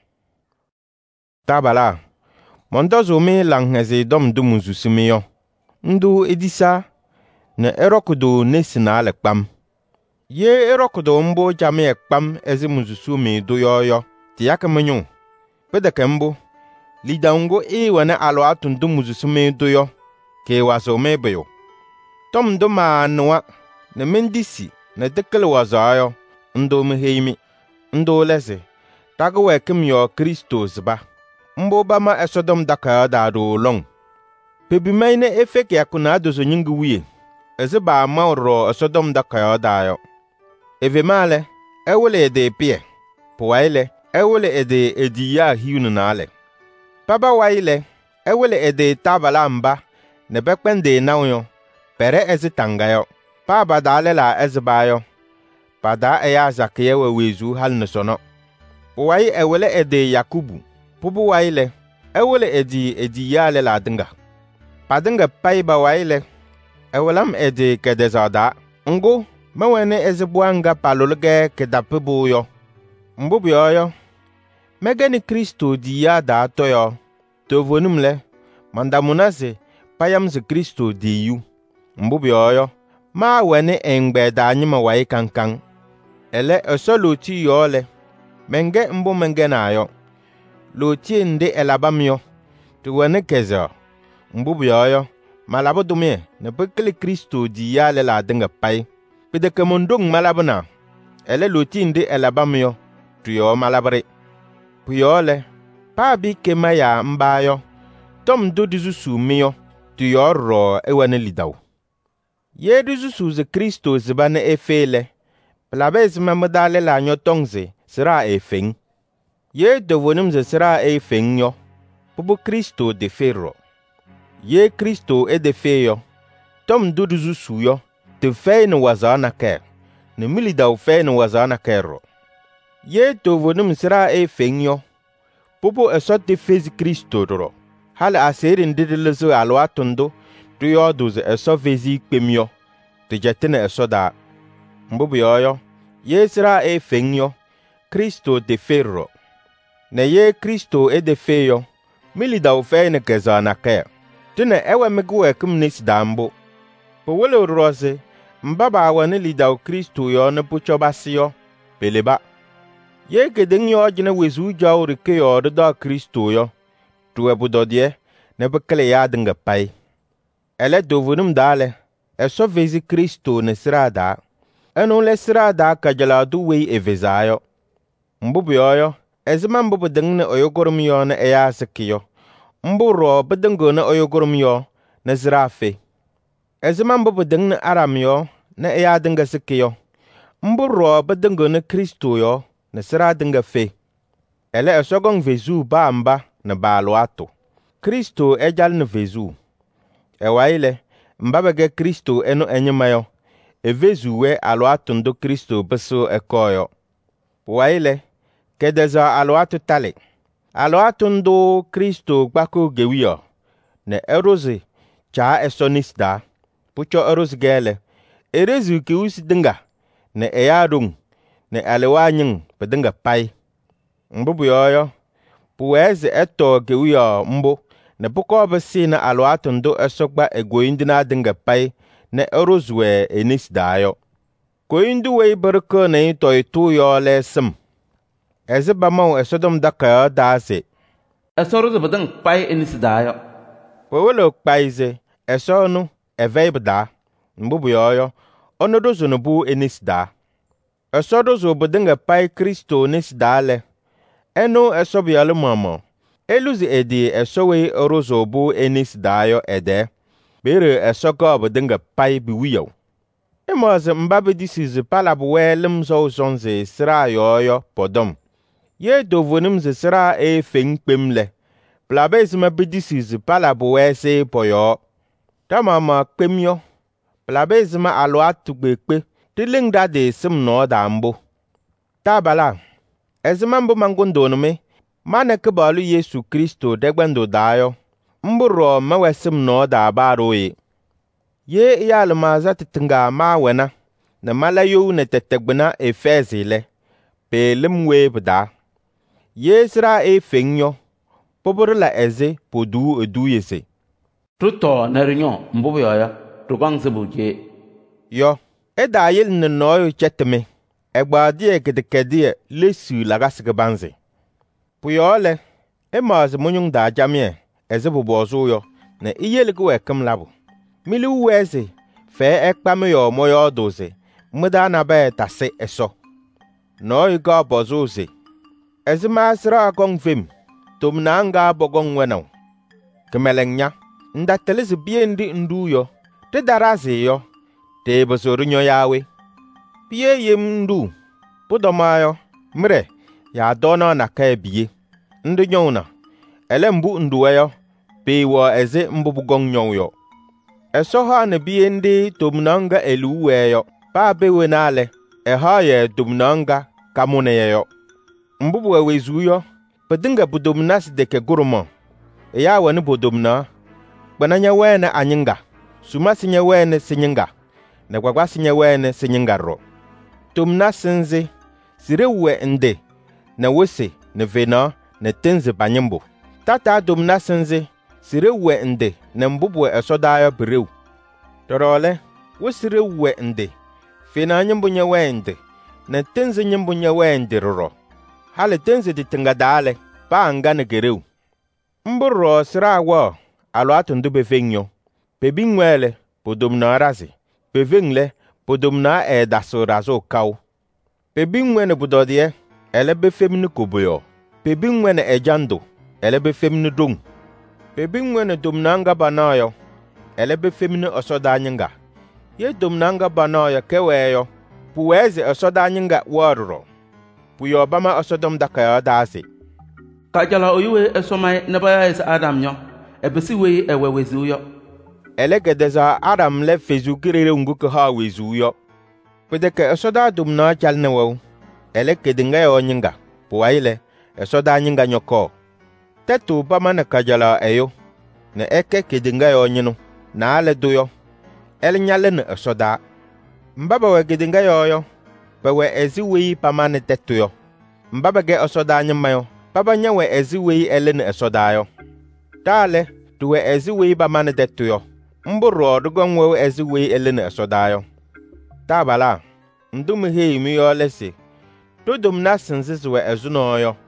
Tabala. Mondozo me langheze dom dumuzu simiyo. Ndu edisa. Ne erokudo nesina alekpam. Ye erokudo mbo jame ekpam ezi muzusu me doyoyo. Tiyaka menyo. Pedeke mbo. Lidaungo e wane alo atundu muzusu me doyo. Ke waso mebeyo. Tom do ma nuwa, ne mendisi, ne dekele wazayo, ndo mheimi, ndo lese, tagwe kim yo Kristo zba. Mbo ba ma esodom daka da do long. Pebi mai ne efek ya kuna dozo nyingu wiye, eze ba ma ro esodom daka da yo. Eve male, ewele ede pie, po waile, ewele ede ediya hiunu nale. Paba waile, ewele ede tabala mba, ne bekpende naunyo. Pere ezi tangayo. Pa badale la ezi bayo. Pada eya zakiye we wezu hal nesono. Puwai ewele ede Yakubu. Pubu waile. Ewele edi edi yale la dinga. Padinga paiba waile. Ewelam ede kedezada. Ngo. Mawene ezi buanga palolge kedapibu yo. Mbubu yoyo. Megeni Kristo di ya da toyo. Tovonumle. Mandamunase. Payamzi Kristo di yu. Mbubi oyo, ma wene engbe da nyima wai kankan. Ele eso loti yole, menge mbu menge na yo. Loti ndi elabam yo, tu wene kezo. Mbubi oyo, malabo dumye, ne pekele Kristo di yale la dinga pai. Pide ke mundung malabuna, ele loti ndi elabam yo, tu yo malabri. Puyole, pa bi kema ya mba yo, tom do dizu sumi yo, tu yo ro ewane lidaw. Ye dizu suze Kristo zibane efele, Plabe zima medale la nyo tongze sera e feng. Ye devonim ze sera e feng yo. Pubu Kristo de ferro. Ye Kristo e de fe yo. Tom duduzu su yo. Te fe ni wazana ker. Ni milida u fe ni wazana kerro. Ye devonim sera e feng yo. Pubu esot de fezi Kristo doro. Hale aseri ndidelezo alwa tundo. Tu yo duze eso vezi kpemyo. Te jetine eso da. Mbubu yoyo. Ye sera e feng yo. Kristo de ferro. Ne ye Kristo e de fe yo. Milida u fe ni kezana ker. Tine ewe miguwe kum nis dambo. Po wele urose. Mbaba awa ni lida u Kristo yo ne pucho basi yo. Peleba. Ye kedeng yo jine wezu jau rike yo da Kristo yo. Tuwe budodye. Ne bekele ya dinga pai. Ele dovunum dale. Eso vezi Kristo ne sirada. Eno le sirada kajala du wei eveza yo. Mbubu yoyo. Ezima mbubu dengne oyogorum yo ne eya sekiyo. Mbu ro bedengo ne oyogorum yo ne zirafe. Ezima mbubu dengne aram yo ne eya dinga sekiyo. Mbu ro bedengo ne Kristo yo ne sira dinga fe. Ele esogong vezu ba amba ne ba alwato. Kristo ejal ne vezu. Ewaile mbabege Kristo eno enyemayo. Evezu we alwato ndo Kristo beso ekoyo. Waile kedeza alwato tale. Alwato ndo Kristo gbako gewiyo. Ne eroze cha esonisda. Pucho eroze gele. Erezu ki usi dinga. Ne eyadung. Ne alewanying pedinga pai. Mbubu yoyo. Puweze eto gewiyo mbo. Ne puko besi na alwato ndo esokba egoyindina dinga pai. Ne erozwe enisda yo. Koyindu wei berke ne ito itu yo le sim. Eze bamau esodom daka yo dase. Esoroze bedeng pai enisda yo. Wewele kpaize. Esonu eveibda. Mbubu yoyo. Onodozo nubu enisda. Esodozo bedinga pai Kristo nisda le. Eno esobiyalu mamo. Eluzi edi esowe erozo bu enisda yo ede. Bere esogo bedinga pai biwiyo. Emoze mbabe disize palabu we limzo zonze sira yoyo podom. Ye dovonim ze sira e feng pemle. Plabe zima bedisize palabu we se poyo. Tamama kpemyo. Plabe zima alwa tugbekpe. Tiling da de sim no dambo. Tabala. Ezima mbu mangondo me. Mane kebalu Yesu Kristo degbendo dayo. Mburo mewe sim no da baroye. Ye iyal maza titinga ma wena. Ne malayo ne tetegbena efezi le. Pe limwe bda. Ye sira e fengyo. Poboro la eze podu edu yese. Tuto nerinyo mbubu yoyo. Tukang sebuje. Yo. Eda yel ne noyo cheteme. Egba die kedekadie lesu lagasige banze. Puyole. Emaze munyung da jamye. Eze bubozu yo. Ne iyele kwe kem labu. Mili uweze. Fe ekpame yo moyo doze. Muda na be tase eso. No iga bozuze. Eze masra akong vim. Tumna anga bogong wenaw. Kemelengnya. Nda telezi biendi ndu yo. Te daraze yo. Te bozoru nyo yawe. Pie yem ndu. Pudomayo. Mre. Ya dono na ka biye. Ndu nyona. Ele mbu nduwe yo. Pe wo eze mbu bugong nyo yo. Eso ha ne biendi tumnanga eluwe yo. Pa bewe nale. E ha ye tumnanga kamune yo. Mbu bwe wezu yo. Pedinga budomna si deke gurumo. E ya wani budomna. Bananya wene anyinga. Suma sinye wene sinyinga. Ne gwagwa sinye wene sinyinga ro. Tumna sinzi. Sirewe nde. Ne wese. Ne vena. Ne tenze banyembo. Tata tumna sinzi. Sirewe nde. Ne mbubwe esodayo birew. Torole. Wesirewe nde. Fena nyembo nye wende. Ne tenze nyembo nye wende roro. Hale tenze di tinga dale. Pa anga ne gerew. Mburo sira wo. Alo atundu bevengyo. Pebingwele. Podomna razi. Pevengle. Podomna e daso razo kaw. Pebingwene budodie. Ele befemini kubuyo. Pebingwene ejando. Ele befemini dung. Pebingwene domnanga banayo. Ele befemini osoda nyinga. Ye domnanga banayo keweyo. puwezi osoda nyinga warro puyo bama osodom da kayo dasi ka jala oyuwe esomai ne ba es Adam nyo ebesi we ewe wezu yo elegedeza Adam le fezu kirere nguke ha wezu yo pedeke osoda dum na chalne wo elekedinga yo nyinga puwaile esoda nyinga nyoko tetu bama ne kajala eyo ne eke kedinga yo nyinu na ale duyo el nyale ne esoda mbaba we gedinga yo yo pewe ezi we pamane tetu yo mbaba ge esoda nyimayo baba nyawe ezi we ele ne esoda yo dale tuwe ezi we pamane tetu yo mburo dugonwe ezi we ele ne esoda yo tabala ndum he mi yo lesi todum na sinzizwe ezuno yo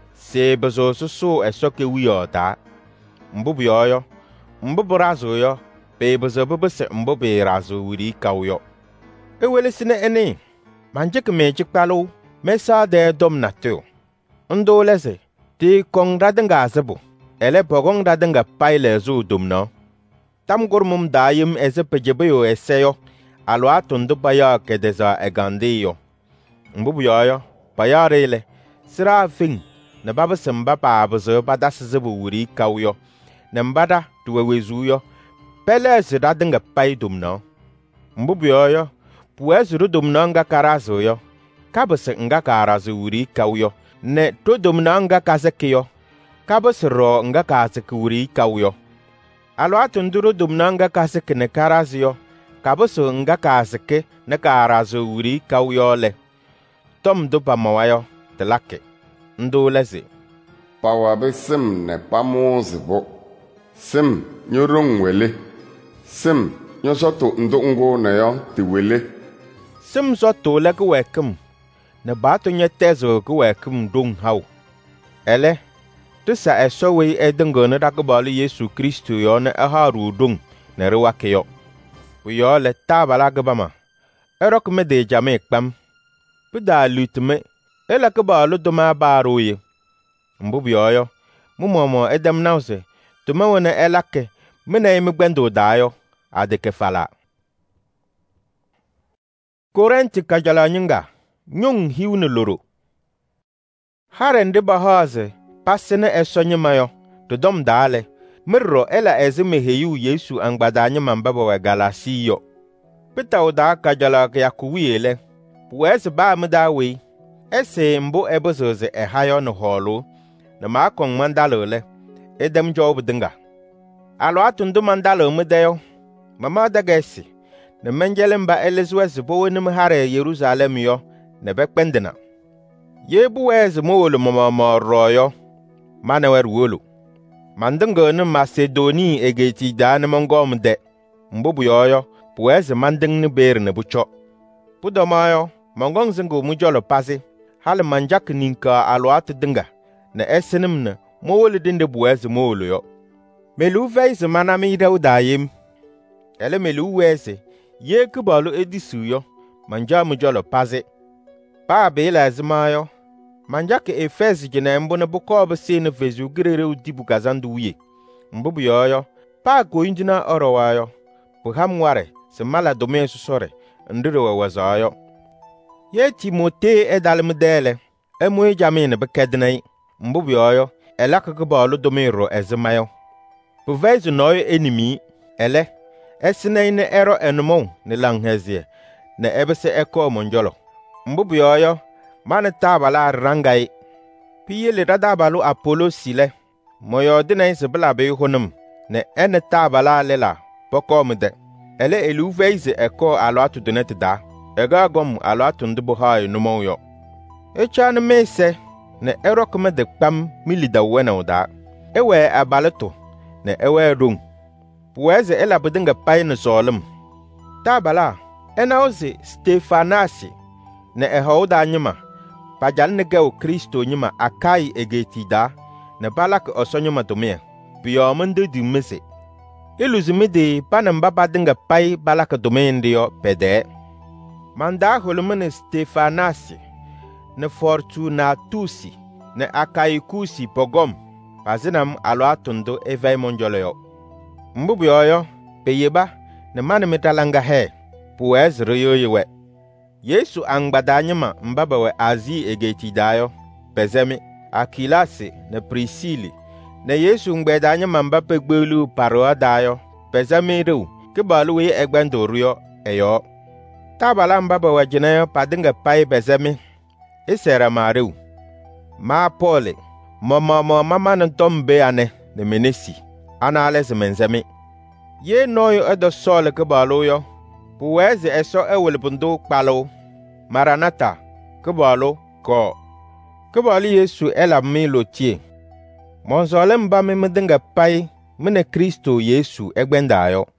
se bezo susu esoke wi yo ta mbubu yo yo mbubu razo yo be bezo bebese mbubu razo wiri kawo ewele sine eni manjik mejik palo mesa de dom na tu ndo lese ti kong radanga azabu ele bogong radanga paile zu dum no tam gurmum dayim eze pejebeyo eseyo alwa tundu baya kedeza egandiyo mbubu yo yo bayarele sira fin na baba samba pa bezo badas zebu wiri kawo na mbada tuwe wezuyo pele zira dinga pai dumno mbubu yoyo puwe zuru dumno nga karazo yo kabese nga karazo wuri kawyo ne to dumno nga kazekiyo kabese ro nga kazeki wuri kawyo alo atunduru dumno nga kazeki ne karazo yo kabese nga kazeki ne karazo wuri kawyo le tom dupa mawayo telake ndo lezi pawa be sim ne pamozi bo sim nyorong wele sim nyosoto ndungo na yo ti wele sim so to le ko wekum ne bato nye tezo ko wekum dong haw ele to sa eso we edingo na dakbali Yesu Kristo yo na aharu dong na rewake yo yo le tabala gbama erok me de jame kpam pida lutme ela ko balu do ma baroye mbubu yo mu momo edem nause tuma wona elake mena emi gbendo dayo adeke fala korenti kajala nyinga nyung hiwne loro harende bahaze pasene esonye mayo to dom dale mirro ela ezime heyu Yesu angbadanye mambaba wa galasiyo pita oda kajala ya kuwiele puwese ba mdawe ese mbo ebozoze ehayo no holo na makon mandalole edem job dinga alo atundu mandalo mudeyo mama dagesi na menjelemba Elizabeth bo wonim hare Jerusalem yo na bekpendena yebu weze molo mama moroyo manawer wolo mandingo ne Macedoni egeti dan mongom de mbubu yoyo puweze manding ne ber ne bucho pudomayo mongong zingo mujolo pasi hal manjak ninka alo atudinga na esenim ne mowole dinde buweze molo yo melu veise manami dawdayim ele melu wese ye kubalu edisu yo manja mujolo paze pa be lazima yo manja ke efes jina mbona bukob sene vezu girere udibu kazandu wiye mbubu yoyo pa ko injina orowayo bu hamware se mala dome susore ndire wazayo ye Timote edalmdele emu jamine bekednai mbubu yoyo elaka kubalu domero ezmayo Puvezu noyo enimi ele esine ne ero enmo ne langhezie ne ebese eko monjolo mbubu yoyo mane tabala rangai piyele radabalu Apollo sile moyo dina sebla be honum ne ene tabala lela pokomde ele eluveize eko alo atudenet da ega gom alo atundubo hayo numo yo echan mese ne ero komede pam milida wena oda ewe abaleto ne ewe rung puweze ela budinga paine zolum tabala enaoze Stefanasi ne ehoda nyima pajal ne geo Kristo nyima akai egetida ne balak osonyuma domia biyomunde dimese iluzimide panamba badinga pai balak domendio pede manda holumene Stefanasi ne Fortunatusi ne Akaikusi pogom pazinam alo atundo evai monjolo yo mbubu yoyo peyeba ne mane metalanga he puwez royo yewe Yesu angbada nyima mbaba we Azi egeti dayo bezemi Akilasi ne Prisili ne Yesu ngbeda nyima mbapa gbelu paroa dayo bezemi rew kebalu we egbendoruyo eyo tabala mbaba we jinayo padinga pai bezemi isera marew ma Pole mama mama mama ntombe ane ne menesi ana ale zemenzemi ye noyo edo sole kebalu yo puweze eso ewelbundu kpalo Maranatha kebalu ko kebalu Yesu ela mi lotie monzole mba mi mdinga pai mine Kristo Yesu egbendayo